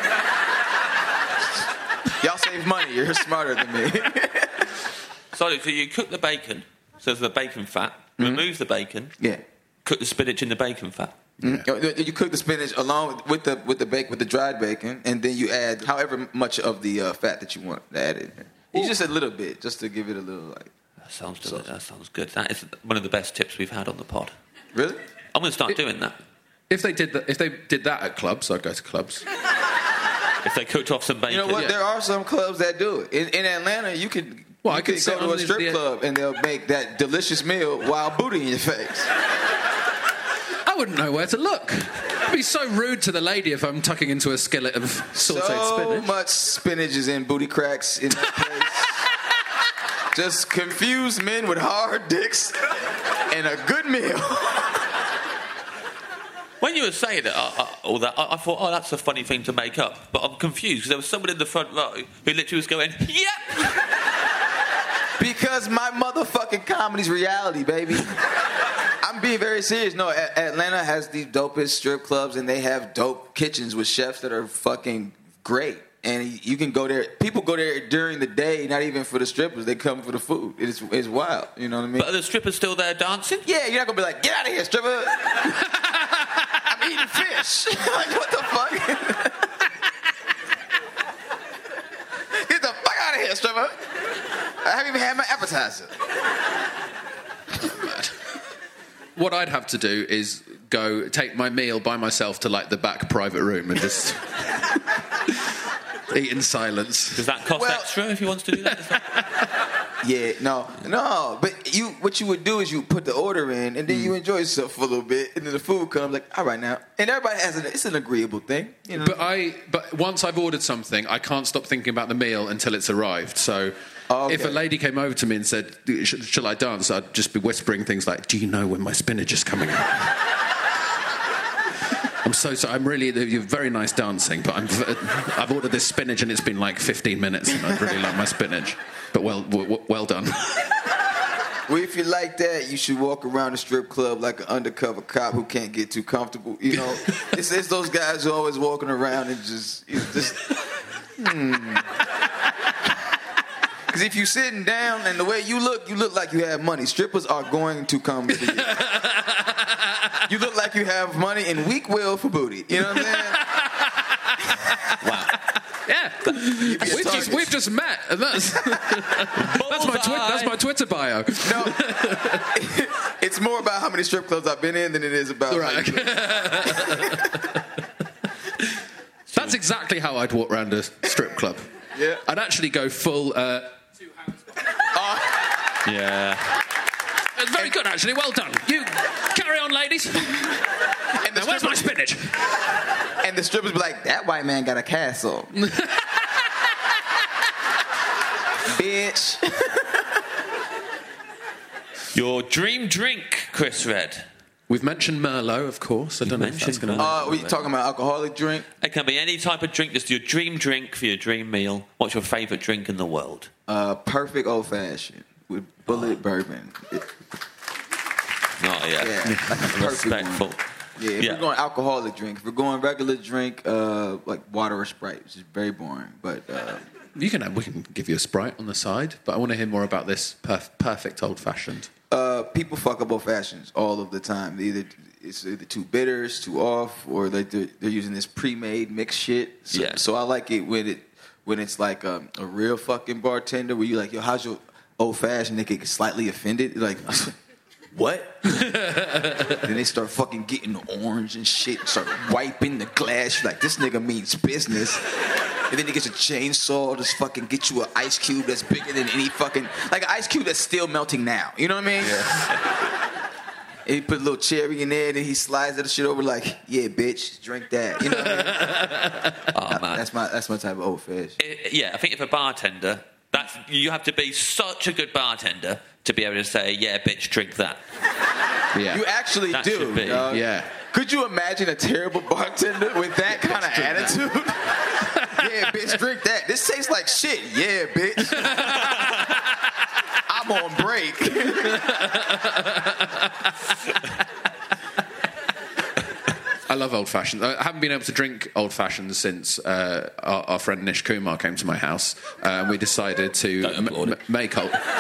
Y'all save money. You're smarter than me. So you cook the bacon. So there's the bacon fat. Remove the bacon. Yeah. Cook the spinach in the bacon fat. Mm-hmm. You cook the spinach along with the dried bacon, and then you add however much of the fat that you want to add in there. You just a little bit, just to give it a little like. That sounds good. That is one of the best tips we've had on the pod. Really? I'm going to start doing that. If they did that at clubs, I'd go to clubs. If they cooked off some bacon. You know what? Yeah. There are some clubs that do it. In Atlanta, you could. Well, I could go to a strip club and they'll make that delicious meal while booty in your face. I wouldn't know where to look. It'd be so rude to the lady if I'm tucking into a skillet of sauteed spinach. So much spinach is in booty cracks in that place. Just confused men with hard dicks and a good meal. When you were saying all that, I thought, that's a funny thing to make up. But I'm confused because there was someone in the front row who literally was going, yep! Because my motherfucking comedy's reality, baby. I'm being very serious. No, Atlanta has the dopest strip clubs, and they have dope kitchens with chefs that are fucking great. And you can go there. People go there during the day, not even for the strippers. They come for the food. It's wild. You know what I mean? But are the strippers still there dancing? Yeah, you're not going to be like, get out of here, stripper. I'm eating fish. Like, what the fuck? Get the fuck out of here, stripper. I haven't even had my appetizer. What I'd have to do is go take my meal by myself to like the back private room and just eat in silence. Does that cost extra if he wants to do that? Yeah, no. But what you would do is you put the order in, and then you enjoy yourself for a little bit, and then the food comes. Like, all right now, and everybody has it's an agreeable thing, you know. But once I've ordered something, I can't stop thinking about the meal until it's arrived. So. Okay. If a lady came over to me and said, shall I dance? I'd just be whispering things like, do you know when my spinach is coming out? I'm so sorry. You're very nice dancing, but I've ordered this spinach and it's been like 15 minutes and I'd really like my spinach. But well done. Well, if you like that, you should walk around the strip club like an undercover cop who can't get too comfortable. You know, it's those guys who are always walking around and just. Because if you're sitting down and the way you look like you have money. Strippers are going to come to you. You look like you have money and weak will for booty. You know what I'm saying? Wow. Yeah. We've just met. And that's my Twitter bio. No. It's more about how many strip clubs I've been in than it is about how you look. That's exactly how I'd walk around a strip club. Yeah. I'd actually go full... Yeah. It's very good, actually. Well done. You carry on, ladies. And now, where's my spinach? And the strippers be like, that white man got a castle. Bitch. Your dream drink, Chris Redd. We've mentioned Merlot, of course. I don't know if that's going to... Are we talking about alcoholic drink? It can be any type of drink. Just your dream drink for your dream meal. What's your favourite drink in the world? Perfect old-fashioned with bullet bourbon. Oh, yeah. Like respectful. Yeah, if we're going alcoholic drink. If we're going regular drink, like water or Sprite, which is very boring. But we can give you a Sprite on the side, but I want to hear more about this perfect old-fashioned. People fuck up old fashions all of the time. It's either too bitter, it's too off, or they're using this pre-made mixed shit. So I like it when it's like a real fucking bartender where you're like, yo, how's your old fashioned? They get slightly offended, like, what? Then they start fucking getting the orange and shit, and start wiping the glass. You're like, this nigga means business. And then he gets a chainsaw, just fucking get you an ice cube that's bigger than any fucking... Like an ice cube that's still melting now. You know what I mean? Yeah. And he put a little cherry in there, and then he slides that shit over like, yeah, bitch, drink that. You know what I mean? Oh, man. That's my type of old fashioned. Yeah, I think if a bartender... you have to be such a good bartender to be able to say, yeah, bitch, drink that. Yeah. You actually that do. Yeah. Could you imagine a terrible bartender with that kind of attitude? Yeah, bitch, drink that. This tastes like shit. Yeah, bitch. I'm on break. I love old fashions. I haven't been able to drink old fashions since our friend Nish Kumar came to my house, and we decided to make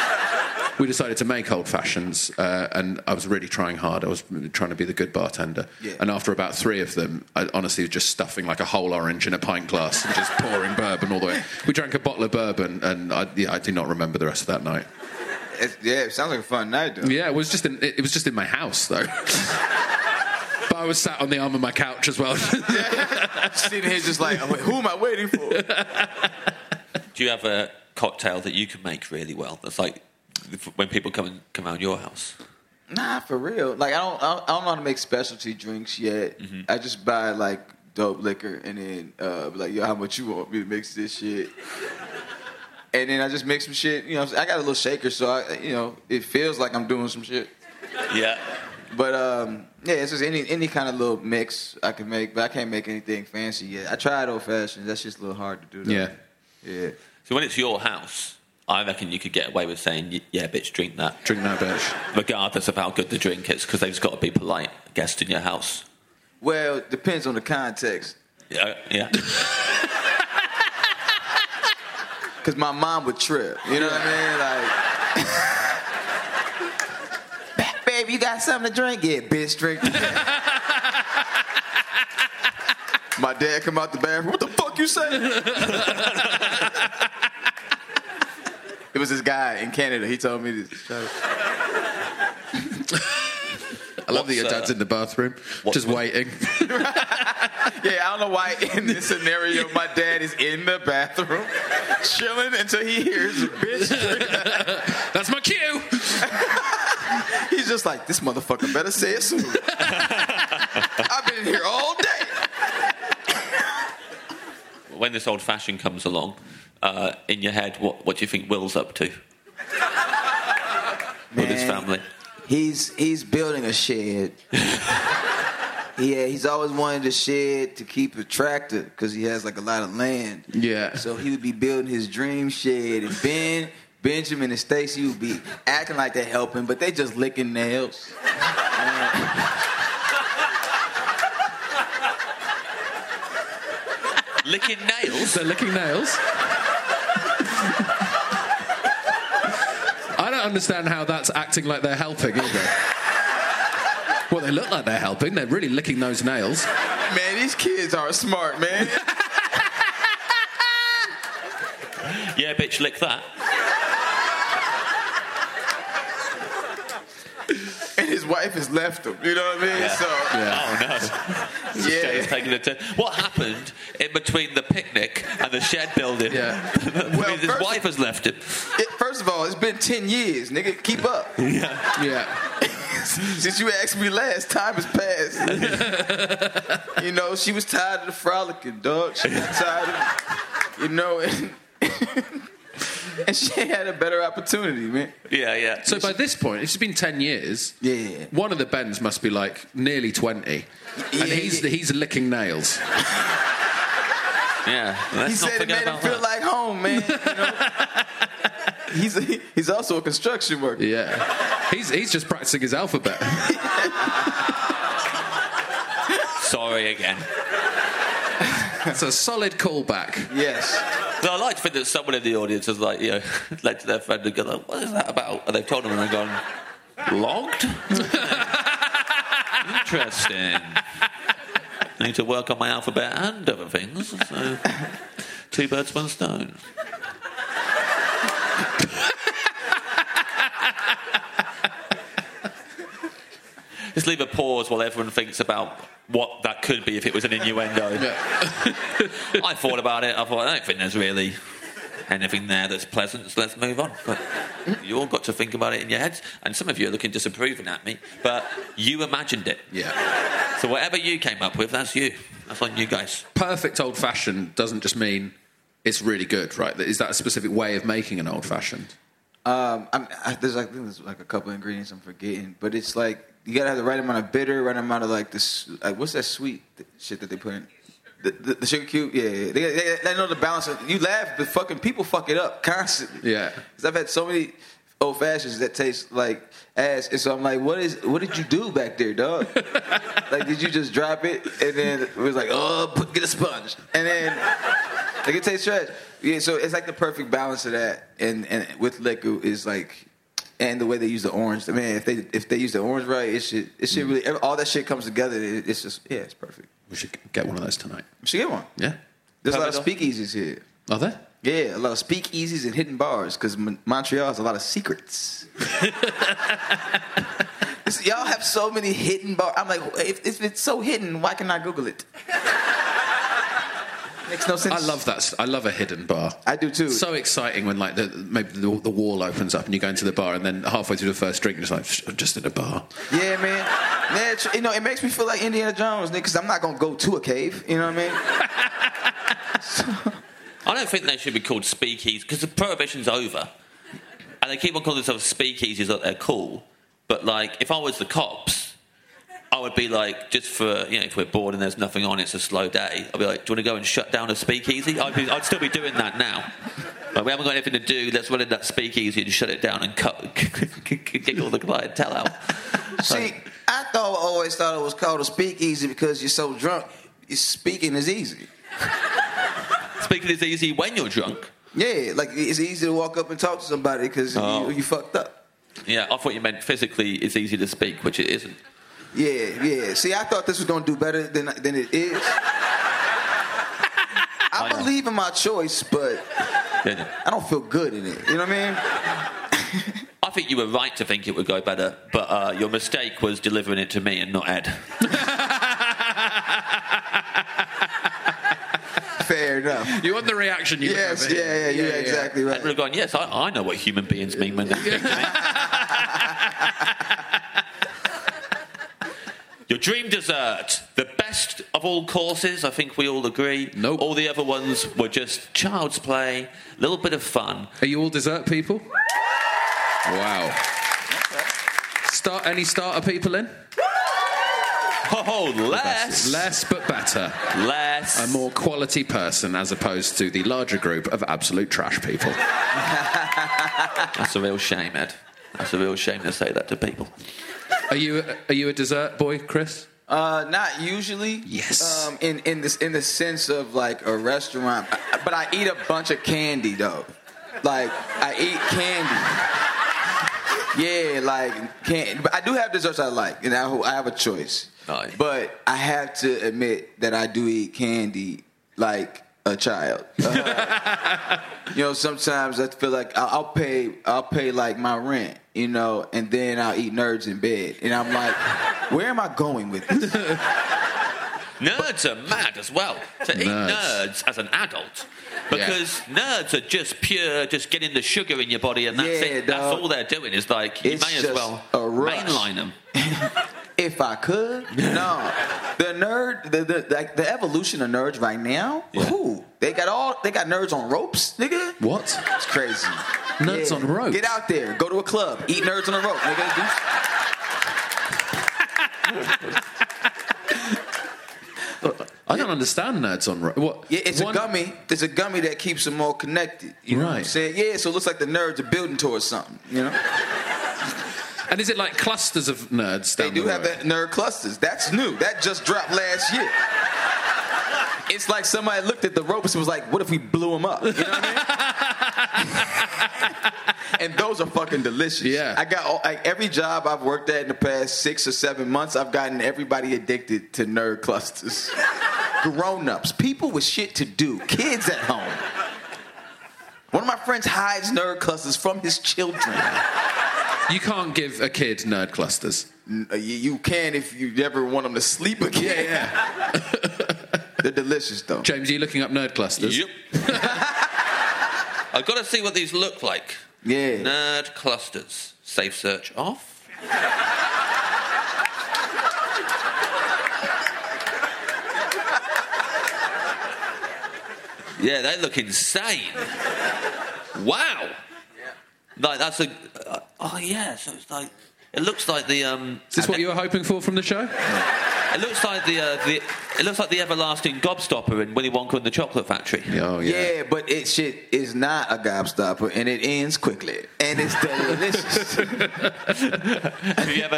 old fashions, and I was really trying hard. I was trying to be the good bartender, and after about 3 of them, I honestly was just stuffing like a whole orange in a pint glass and just pouring bourbon all the way. We drank a bottle of bourbon, and I do not remember the rest of that night. It sounds like a fun night, though. Yeah, it was just in my house, though. But I was sat on the arm of my couch as well. Sitting here just like, who am I waiting for? Do you have a cocktail that you can make really well? That's like when people come around your house. Nah, for real. Like I don't know how to make specialty drinks yet. Mm-hmm. I just buy like dope liquor and then be like, yo, how much you want me to mix this shit? And then I just make some shit. You know, I got a little shaker, so it feels like I'm doing some shit. Yeah. But it's just any kind of little mix I can make, but I can't make anything fancy yet. I tried old fashions. That's just a little hard to do. Though. Yeah. So when it's your house, I reckon you could get away with saying, "Yeah, bitch, drink that." Drink that, bitch. Regardless of how good the drink is, because they've just got to be polite guest in your house. Well, it depends on the context. Yeah. Because my mom would trip. You know what I mean? Like, babe, you got something to drink? Yeah, bitch, drink. My dad come out the bathroom. What the fuck you say? It was this guy in Canada. He told me this. I love that your dad's in the bathroom, just waiting. Yeah, I don't know why in this scenario my dad is in the bathroom chilling until he hears a bitch. That's my cue. He's just like, this motherfucker better say it soon. I've been in here all day. When this old fashioned comes along, in your head, what do you think Will's up to? With his family? He's building a shed. Yeah, he's always wanted a shed to keep a tractor because he has like a lot of land. Yeah. So he would be building his dream shed, and Benjamin and Stacy would be acting like they're helping, but they just licking nails. Licking nails? They're licking nails. I don't understand how that's acting like they're helping either. Well, they look like they're helping. They're really licking those nails. Man, these kids are smart, man. Yeah, bitch, lick that. And his wife has left him. You know what I mean? Yeah. So, Oh, no. Yeah. Taking a turn. What happened in between the picnic and the shed building? Yeah. Well, his wife has left him. First of all, it's been 10 years, nigga. Keep up. Yeah. Since you asked me last, time has passed. You know, she was tired of the frolicking, dog. She was tired of, you know, and she had a better opportunity, man. Yeah. So by this point, it's been 10 years. Yeah. One of the Bens must be like nearly 20. And he's licking nails. Yeah. He said it made him feel like home, man. You know? He's also a construction worker. Yeah. He's just practicing his alphabet. Sorry again. It's a solid callback. Yes. So I like to think that someone in the audience has, like, you know, led to their friend and gone, like, what is that about? And they've told them and they've gone, logged? Interesting. I need to work on my alphabet and other things. So, 2 birds, 1 stone. Just leave a pause while everyone thinks about what that could be if it was an innuendo. Yeah. I thought about it. I thought, I don't think there's really anything there that's pleasant, so let's move on. But you all got to think about it in your heads, and some of you are looking disapproving at me, but you imagined it. Yeah. So whatever you came up with, that's you. That's on you guys. Perfect old-fashioned doesn't just mean it's really good, right? Is that a specific way of making an old-fashioned? There's like a couple ingredients I'm forgetting, but it's like you gotta have the right amount of bitter, right amount of like this. What's that sweet shit that they put in? The sugar cube, yeah. They know the balance. You laugh, but fucking people fuck it up constantly. Yeah. Because I've had so many old fashions that taste like ass, and so I'm like, what did you do back there, dog? Like, did you just drop it and then it was like, get a sponge, and then like it tastes trash. Yeah, so it's like the perfect balance of that, and with liquor is like, and the way they use the orange. I mean, if they use the orange right, it should really, all that shit comes together. It's just, yeah, it's perfect. We should get one of those tonight. We should get one. Yeah. There's a lot of speakeasies here. Are there? Yeah, a lot of speakeasies and hidden bars because Montreal has a lot of secrets. Y'all have so many hidden bars. I'm like, if it's so hidden, why can't I Google it? Makes no sense. I love that. I love a hidden bar. I do too. So exciting when like maybe the wall opens up and you go into the bar and then halfway through the first drink you're just like, I'm just in a bar. Yeah, man. You know, it makes me feel like Indiana Jones, nigga, because I'm not gonna go to a cave. You know what I mean? I don't think they should be called speakeasies because the prohibition's over, and they keep on calling themselves speakeasies that they're cool. But like, if I was the cops, I would be like, just for, you know, if we're bored and there's nothing on, it's a slow day, I'd be like, do you want to go and shut down a speakeasy? I'd still be doing that now. Like, we haven't got anything to do, let's run in that speakeasy and shut it down and kick all the clientele out. See, I always thought it was called a speakeasy because you're so drunk, speaking is easy. Speaking is easy when you're drunk. Yeah, like it's easy to walk up and talk to somebody because you fucked up. Yeah, I thought you meant physically it's easy to speak, which it isn't. Yeah. See, I thought this was going to do better than it is. I believe in my choice, but I don't feel good in it. You know what I mean? I think you were right to think it would go better, but your mistake was delivering it to me and not Ed. Fair enough. You want the reaction you Yes, yeah, you're exactly right. Ed would have gone, yes, I know what human beings mean when they speak to me. Your dream dessert, the best of all courses, I think we all agree. Nope. All the other ones were just child's play, a little bit of fun. Are you all dessert people? Wow. Any starter people in? Oh, less. Less but better. Less. A more quality person as opposed to the larger group of absolute trash people. That's a real shame, Ed. That's a real shame to say that to people. Are you a dessert boy, Chris? Not usually. Yes. In the sense of like a restaurant, but I eat a bunch of candy though. Like I eat candy. Yeah, like candy. But I do have desserts I like, and I have a choice. Right. But I have to admit that I do eat candy like a child. Sometimes I feel like I'll pay like my rent, and then I'll eat nerds in bed, and I'm like, where am I going with this? Nerds are mad as well to eat nerds as an adult because nerds are just pure, just getting the sugar in your body and that's it. Dog. That's all they're doing is like you may as well mainline them. If I could, no. The evolution of nerds right now. Yeah. Ooh, they got nerds on ropes, nigga. What? It's crazy. Nerds on ropes. Get out there, go to a club, eat nerds on a rope, nigga. I don't understand nerds on ropes. What? Yeah, it's a gummy. There's a gummy that keeps them all connected. You know what I'm saying? Yeah, so it looks like the nerds are building towards something. And is it like clusters of nerds down They do the have road? that nerd clusters. That's new. That just dropped last year. It's like somebody looked at the ropes and was like, what if we blew them up? You know what I mean? And those are fucking delicious. Yeah. I got every job I've worked at in the past 6 or 7 months, I've gotten everybody addicted to nerd clusters. Grown-ups, people with shit to do, kids at home. One of my friends hides nerd clusters from his children. You can't give a kid nerd clusters. You can if you ever want them to sleep again. Yeah. They're delicious, though. James, are you looking up nerd clusters? Yep. I've got to see what these look like. Yeah. Nerd clusters. Safe search off. Yeah, they look insane. Wow. Like that's a. So it's like it looks like the. Is this what you were hoping for from the show? It looks like it looks like the everlasting gobstopper in Willy Wonka and the Chocolate Factory. Oh yeah. Yeah, but it shit is not a gobstopper, and it ends quickly, and it's delicious. Have you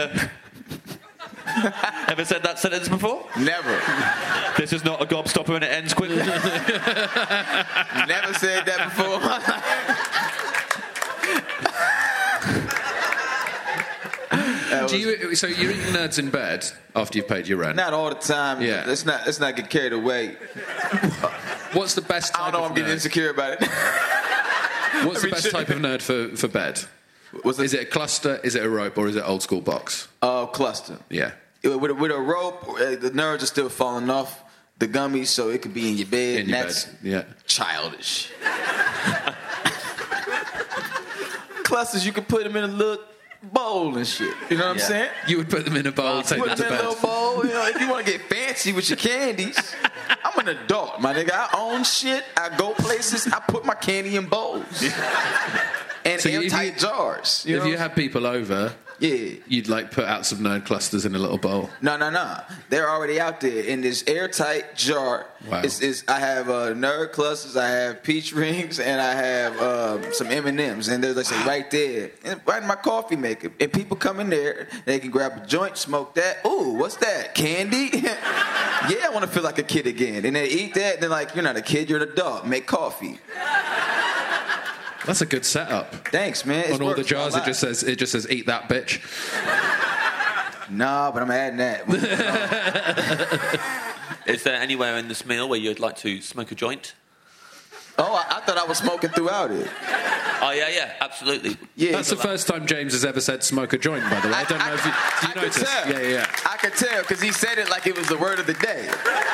ever said that sentence before? Never. This is not a gobstopper and it ends quickly. Never said that before in my life. So you're eating nerds in bed after you've paid your rent? Not all the time. Yeah. Let's not get carried away. What's the best type I don't know. of I'm getting nerd? insecure about it. What's the best type of nerd for bed? Is it a cluster, is it a rope, or is it old school box? Cluster. Yeah. With a rope, the nerds are still falling off the gummies, so it could be in your bed. In your that's bed, yeah. Childish. Clusters, you can put them in a little bowl and shit. You know what I'm saying? You would put them in a bowl, take Put them to them in a bed. little bowl. If you want to get fancy with your candies, I'm an adult, my nigga. I own shit. I go places. I put my candy in bowls. And So airtight jars. If you have people over, yeah, you'd like put out some nerd clusters in a little bowl. No. They're already out there in this airtight jar. Wow. I have nerd clusters, I have peach rings, and I have some M&Ms, and they're like right there, and right in my coffee maker. And people come in there, they can grab a joint, smoke that. Ooh, what's that? Candy? Yeah, I want to feel like a kid again. And they eat that, and they're like, you're not a kid, you're an adult. Make coffee. That's a good setup. Thanks, man. On all the jars, it just says "Eat that, bitch." Nah, but I'm adding that. Is there anywhere in this meal where you'd like to smoke a joint? Oh, I thought I was smoking throughout it. Oh, yeah, absolutely. Yeah, that's the first time James has ever said "smoke a joint." By the way, I don't know if you noticed. Yeah. I could tell because he said it like it was the word of the day.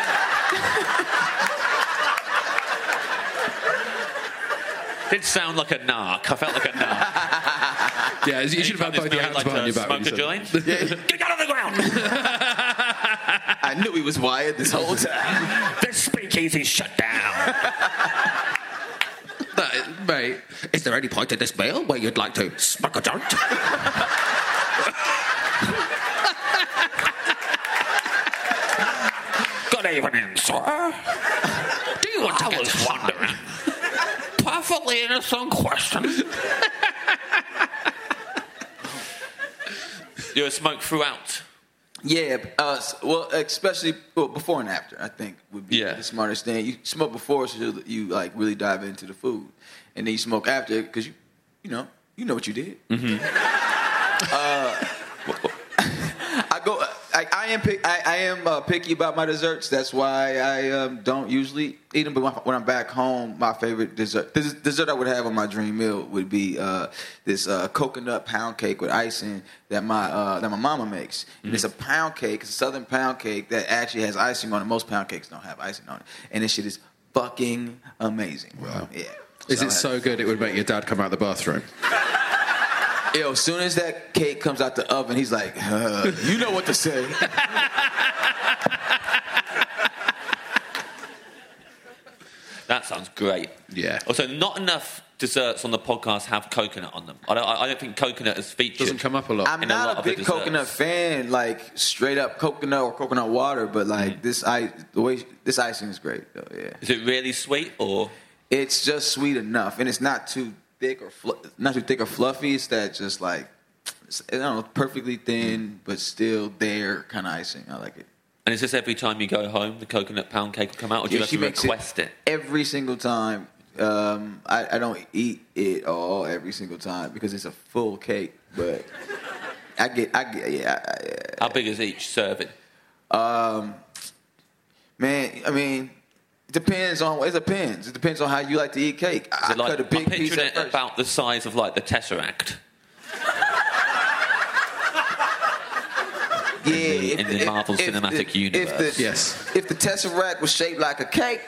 Did sound like a narc. I felt like a narc. Yeah, you should have had both your hands behind your back. Smoke a joint? Get down on the ground! I knew he was wired this whole time. The speakeasy's shut down. Mate, is there any point in this meal where you'd like to smoke a joint? Good evening, sir. Do you want to get wondering? Perfectly innocent question. You smoke throughout? Yeah, well, especially before and after, I think would be the smartest thing. You smoke before so you like really dive into the food, and then you smoke after because you know what you did. Mm-hmm. I am picky about my desserts. That's why I don't usually eat them. But when I'm back home, my favorite dessert I would have on my dream meal would be this coconut pound cake with icing that my mama makes. Mm-hmm. And it's a pound cake, it's a Southern pound cake that actually has icing on it. Most pound cakes don't have icing on it, and this shit is fucking amazing. Wow. Yeah. Is it so good it would make your dad come out of the bathroom? Yo, as soon as that cake comes out the oven, he's like, you know what to say. That sounds great. Yeah. Also, not enough desserts on the podcast have coconut on them. I don't think coconut is featured. Doesn't come up a lot. I'm not a big coconut fan, like straight up coconut or coconut water, but like this icing is great though. Yeah. Is it really sweet or? It's just sweet enough, and it's not too thick or fluffy. It's that just like I don't know, perfectly thin but still there kind of icing. I like it. And is this every time you go home, the coconut pound cake will come out, or do you have to request it? Every single time. I don't eat it all every single time because it's a full cake, but I get. How big is each serving? Man, I mean, it depends on how you like to eat cake. I cut a big piece at first. About the size of like the Tesseract. Yeah, in the Marvel Cinematic Universe. If the Tesseract was shaped like a cake,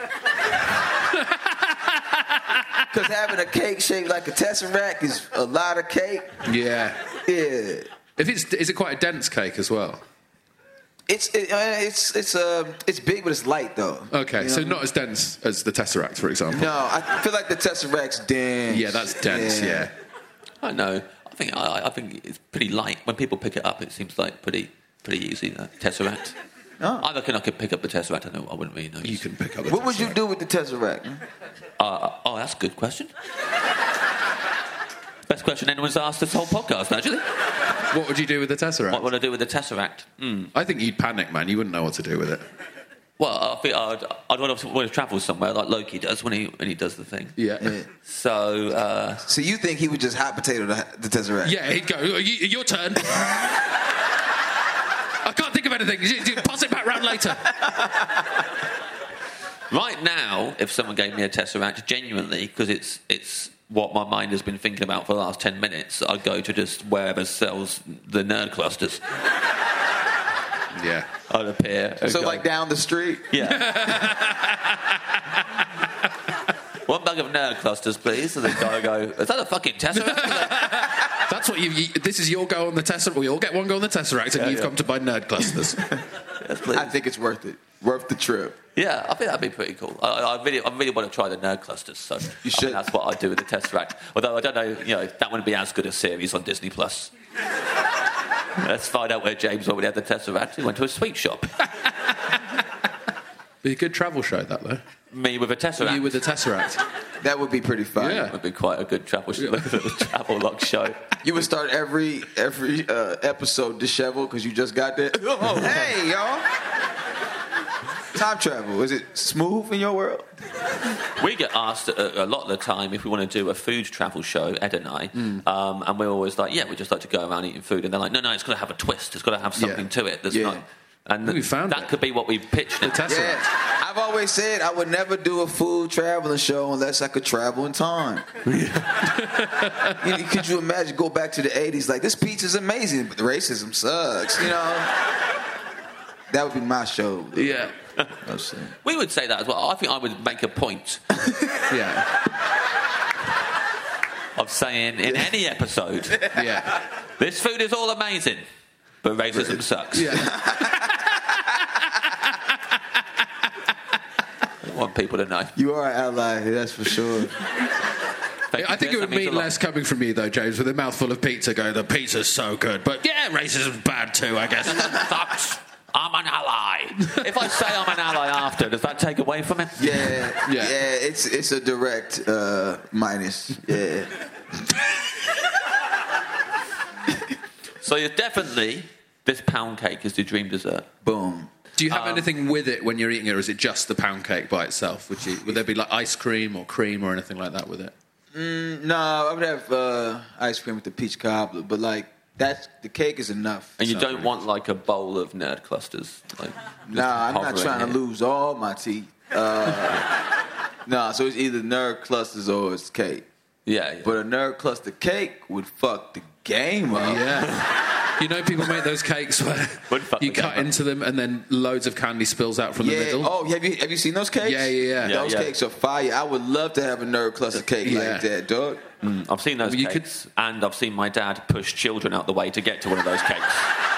because having a cake shaped like a Tesseract is a lot of cake. Yeah. Yeah. Is it quite a dense cake as well? It's big, but it's light though. Okay, so not as dense as the Tesseract, for example. No, I feel like the Tesseract's dense. Yeah, that's dense. Yeah. I know. I think it's pretty light. When people pick it up, it seems like pretty easy. Tesseract. Oh. I reckon I could pick up the Tesseract. I wouldn't really know. You can pick up the What would you do with the Tesseract? That's a good question. Best question anyone's asked this whole podcast, actually. What would you do with the Tesseract? What would I do with the Tesseract? I think you'd panic, man. You wouldn't know what to do with it. Well, I think I'd want to travel somewhere like Loki does when he does the thing. Yeah. So. So you think he would just hot potato the Tesseract? Yeah, he'd go. Your turn. I can't think of anything. Pass it back round later. Right now, if someone gave me a Tesseract, genuinely, because it's what my mind has been thinking about for the last 10 minutes, I'd go to just wherever sells the nerd clusters. Yeah. I'd appear. So like down the street? Yeah. One bag of nerd clusters, please. And the guy would go, is that a fucking Tesseract? That's what this is your go on the Tesseract. We all get one go on the Tesseract, and you've come to buy nerd clusters. Yes, I think it's worth it. Worth the trip. Yeah, I think that'd be pretty cool. I really want to try the nerd clusters, so you should. That's what I'd do with the Tesseract. Although I don't know, that wouldn't be as good a series on Disney Plus. Let's find out where James went when he had the Tesseract. He went to a sweet shop. Be a good travel show, that though. Me with a Tesseract. You with the Tesseract. That would be pretty fun. Yeah, it would be quite a good travel show. Travel log show. You would start every episode disheveled because you just got there. Oh, hey, y'all. time travel? Is it smooth in your world? We get asked a lot of the time if we want to do a food travel show, Ed and I, and we're always like, we just like to go around eating food. And they're like, no, it's got to have a twist. It's got to have something to it that's not... And that could be what we pitched it. I've always said I would never do a food traveling show unless I could travel in time. Could you imagine go back to the 80s like, this pizza's amazing, but the racism sucks, you know? That would be my show. Yeah. We would say that as well. I think I would make a point. Of saying in any episode, this food is all amazing, but racism sucks. I want people to know. You are an ally, that's for sure. I think it would mean less coming from you, though, James, with a mouthful of pizza going, the pizza's so good. But racism's bad too, I guess. Sucks. I'm an ally. If I say I'm an ally after, does that take away from it? Yeah. It's a direct minus. Yeah. So you're definitely, this pound cake is the dream dessert. Boom. Do you have anything with it when you're eating it, or is it just the pound cake by itself? Would there be like ice cream or cream or anything like that with it? No, I would have ice cream with the peach cobbler, but like the cake is enough. And you don't want like a bowl of nerd clusters? Like, nah, I'm not trying to lose all my teeth. So it's either nerd clusters or it's cake. Yeah. But a nerd cluster cake would fuck the game up. Yeah. You know, people make those cakes where you cut into them and then loads of candy spills out from the middle. Oh, have you seen those cakes? Yeah. Those cakes are fire. I would love to have a nerd cluster cake like that, dog. I've seen those cakes, and I've seen my dad push children out the way to get to one of those cakes.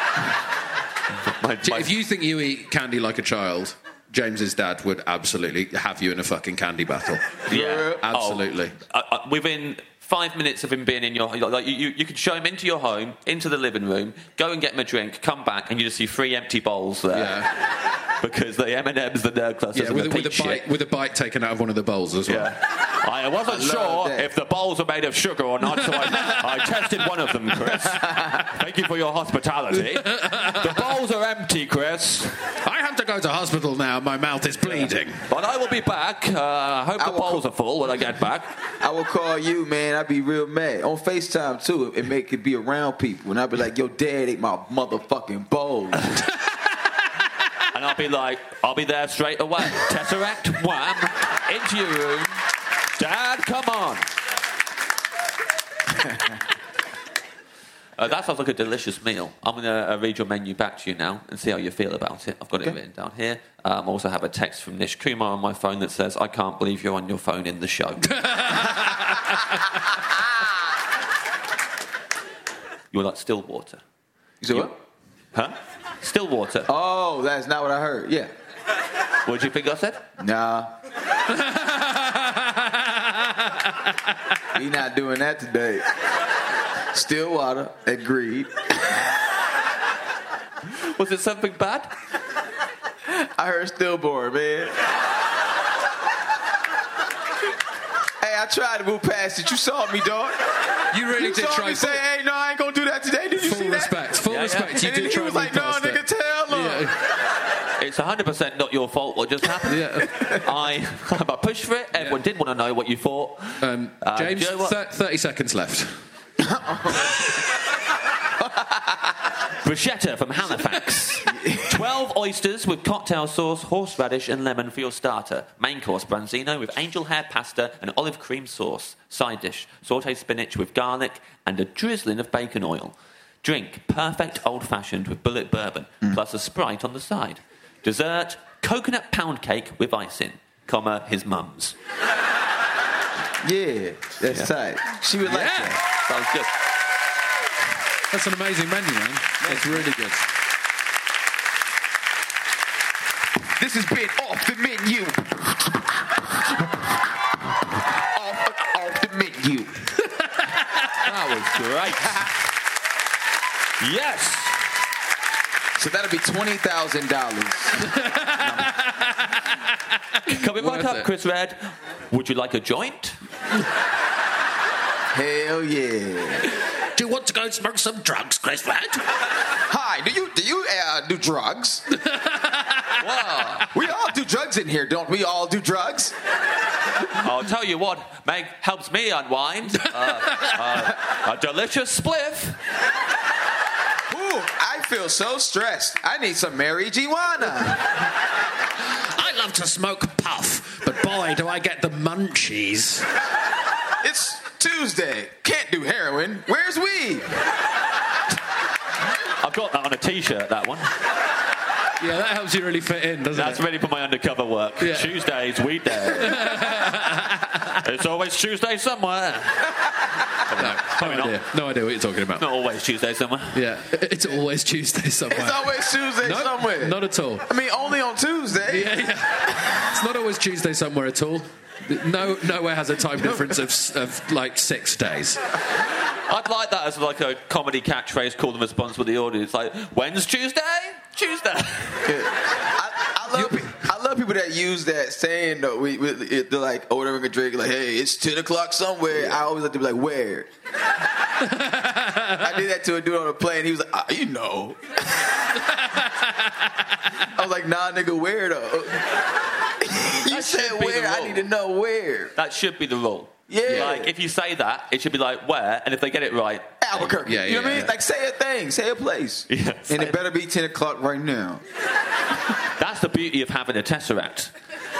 If you think you eat candy like a child, James's dad would absolutely have you in a fucking candy battle. Yeah, absolutely. Within 5 minutes of him being in your... Like, you could show him into your home, into the living room, go and get him a drink, come back, and you just see 3 empty bowls there. Yeah. Because the M&M's, the nerd clusters, and the peach shit. With a bite taken out of one of the bowls as well. Yeah. I wasn't sure if the bowls were made of sugar or not, so I tested one of them, Chris. Thank you for your hospitality. The bowls are empty, Chris. I have to go to hospital now. My mouth is bleeding. But I will be back. I hope the bowls are full when I get back. I will call you, man. I'd be real mad. On FaceTime, too. It make it be around people. And I'd be like, yo, Dad ate my motherfucking bowls. And I'll be like, I'll be there straight away. Tesseract, wham, into your room. Dad, come on. That sounds like a delicious meal. I'm going to read your menu back to you now and see how you feel about it. I've got it written down here. I also have a text from Nish Kumar on my phone that says, I can't believe you're on your phone in the show. You're like Stillwater. You said what? Huh? Stillwater. Oh, that's not what I heard. Yeah. What did you think I said? Nah. We not doing that today. Stillwater, agreed. Was it something bad? I heard stillborn, man. Hey, I tried to move past it. You saw me, dog. You really did try. You say, hey, no, I ain't gonna do that today. Did you see that? Full respect. You and did try to move past it. He was like, no, nigga, tell him. Yeah. It's 100% not your fault what just happened. Yeah. I pushed for it. Everyone did want to know what you thought. James, 30 seconds left. Bruschetta from Halifax. 12 oysters with cocktail sauce, horseradish and lemon for your starter. Main course, branzino with angel hair pasta and olive cream sauce. Side dish, sauteed spinach with garlic and a drizzling of bacon oil. Drink, perfect old-fashioned with bullet bourbon, plus a Sprite on the side. Dessert, coconut pound cake with icing, his mum's. Yeah, that's tight. She would like that. Sounds good. That's an amazing menu, man. That's really good. This has been Off the Menu. off the menu. That was great. Yes. So that'll be $20,000. Coming back up, Chris Red. Would you like a joint? Hell yeah. Do you want to go smoke some drugs, Chris Red? Hi, do you do drugs? Wow. We all do drugs in here, don't we? All do drugs. I'll tell you what helps me unwind. A delicious spliff. Ooh, I feel so stressed. I need some marijuana. I love to smoke puff, but boy, do I get the munchies. It's Tuesday. Can't do heroin. Where's weed? I've got that on a T-shirt, that one. Yeah, that helps you really fit in, doesn't That's it? ready for my undercover work. Yeah. Tuesday's weed day. It's always Tuesday somewhere. No idea what you're talking about. Not always Tuesday somewhere. Yeah, it's always Tuesday somewhere. It's always Tuesday somewhere. Not at all. I mean, only on Tuesday. Yeah. It's not always Tuesday somewhere at all. Nowhere has a time difference of like 6 days. I'd like that as like a comedy catchphrase called in response with the audience. Like, when's Tuesday? Tuesday. I love people that use that saying, though. They're like ordering a drink, like, hey, it's 10 o'clock somewhere. Yeah. I always like to be like, where? I did that to a dude on a plane. He was like, you know. I was like, nah, nigga, where though? You said where, I need to know where. That should be the rule. Yeah. Like, if you say that, it should be like, where? And if they get it right... Albuquerque. Yeah, you know what I mean? Like, say a thing. Say a place. Yeah, and it better be 10 o'clock right now. That's the beauty of having a Tesseract.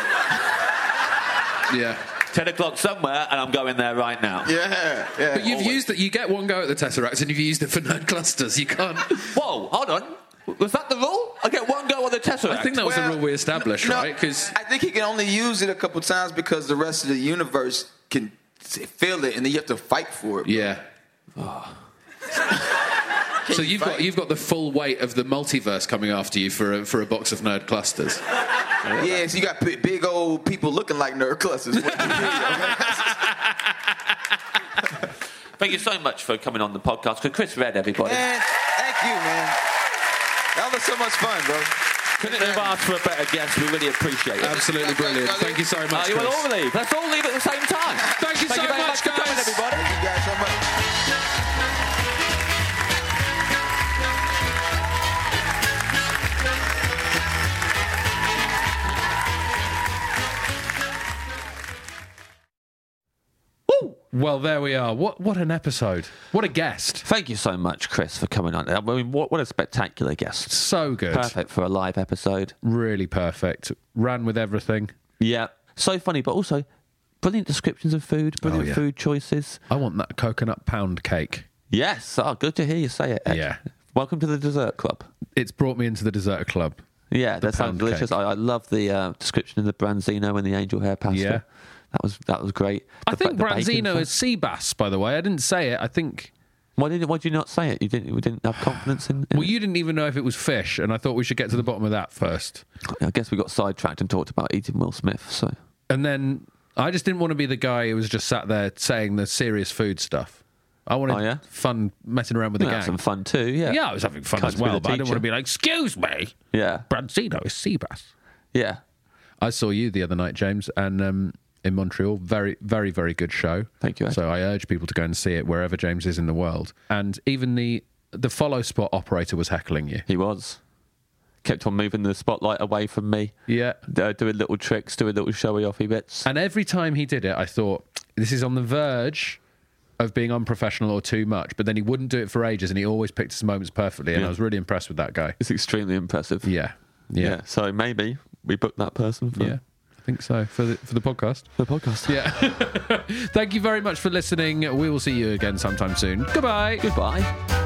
Yeah. 10 o'clock somewhere, and I'm going there right now. Yeah. But you've used it. You get one go at the Tesseract, and you've used it for nerd clusters. You can't... Whoa, hold on. Was that the rule? I get one go on the Tesseract. I think that was the rule we established, right? Because I think he can only use it a couple times because the rest of the universe can feel it, and then you have to fight for it. Bro. Yeah. Oh. So you've got the full weight of the multiverse coming after you for a box of nerd clusters. Yeah, so you got big old people looking like nerd clusters. Thank you so much for coming on the podcast. Chris Redd, everybody. Man, thank you, man. That was so much fun, bro. Couldn't have asked for a better guest. We really appreciate it. Absolutely brilliant. Thank you so much, You Chris. will all leave. Let's all leave at the same time. Thank you so very much, for coming, guys. everybody. Thank you guys so much. Well, there we are. What an episode. What a guest. Thank you so much, Chris, for coming on. I mean, what a spectacular guest. So good. Perfect for a live episode. Really perfect. Ran with everything. Yeah. So funny, but also brilliant descriptions of food, brilliant food choices. I want that coconut pound cake. Yes. Oh, good to hear you say it, Ed. Yeah. Welcome to the dessert club. It's brought me into the dessert club. Yeah, that sounds delicious. I love the description of the branzino and the angel hair pasta. Yeah. That was great. I think branzino is sea bass, by the way. I didn't say it. I think... Why did you not say it? We didn't have confidence in well, you didn't even know if it was fish, and I thought we should get to the bottom of that first. I guess we got sidetracked and talked about eating Will Smith, so... And then I just didn't want to be the guy who was just sat there saying the serious food stuff. I wanted fun messing around with the gang. Some fun too, yeah. Yeah, I was having fun as well, but I didn't want to be like, excuse me. Yeah. Branzino is sea bass. Yeah. I saw you the other night, James, and... in Montreal. Very, very, very good show. Thank you, Ed. So I urge people to go and see it wherever James is in the world. And even the follow spot operator was heckling you. He was. Kept on moving the spotlight away from me. Yeah. Doing little tricks, doing little showy-offy bits. And every time he did it, I thought, this is on the verge of being unprofessional or too much. But then he wouldn't do it for ages, and he always picked his moments perfectly. And I was really impressed with that guy. It's extremely impressive. Yeah. So maybe we booked that person for... Yeah. I think so, for the podcast. For the podcast. Yeah. Thank you very much for listening. We will see you again sometime soon. Goodbye. Goodbye.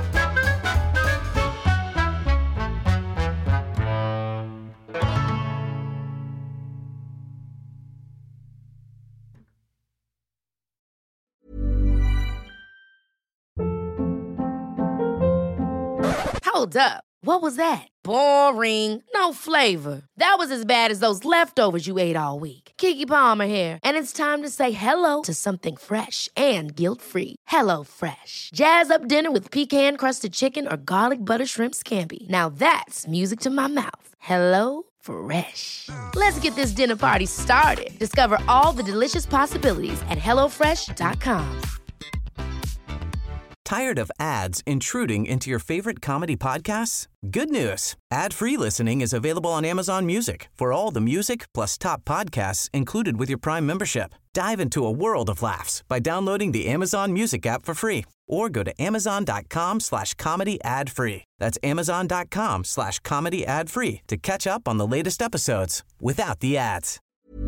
Hold up. What was that? Boring. No flavor. That was as bad as those leftovers you ate all week. Keke Palmer here, and it's time to say hello to something fresh and guilt-free. Hello Fresh. Jazz up dinner with pecan-crusted chicken or garlic butter shrimp scampi. Now that's music to my mouth. Hello Fresh. Let's get this dinner party started. Discover all the delicious possibilities at HelloFresh.com. Tired of ads intruding into your favorite comedy podcasts? Good news. Ad-free listening is available on Amazon Music for all the music plus top podcasts included with your Prime membership. Dive into a world of laughs by downloading the Amazon Music app for free or go to amazon.com/comedy ad-free. That's amazon.com/comedy ad-free to catch up on the latest episodes without the ads.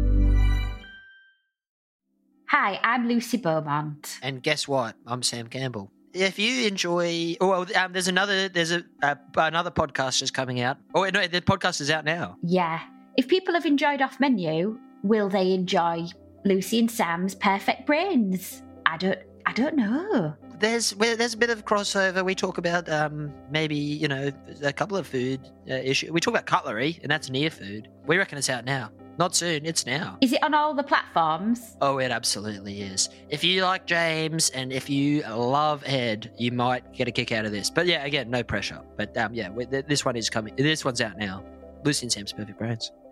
Hi, I'm Lucy Beaumont. And guess what? I'm Sam Campbell. If you enjoy, there's another podcast just coming out. Oh no, the podcast is out now. Yeah. If people have enjoyed Off Menu, will they enjoy Lucy and Sam's Perfect Brains? I don't know. There's a bit of crossover. We talk about maybe a couple of food issues. We talk about cutlery, and that's near food. We reckon it's out now. Not soon, it's now. Is it on all the platforms? Oh, it absolutely is. If you like James and if you love Ed, you might get a kick out of this. But yeah, again, no pressure. But this one is coming. This one's out now. Lucy and Sam's Perfect Brains.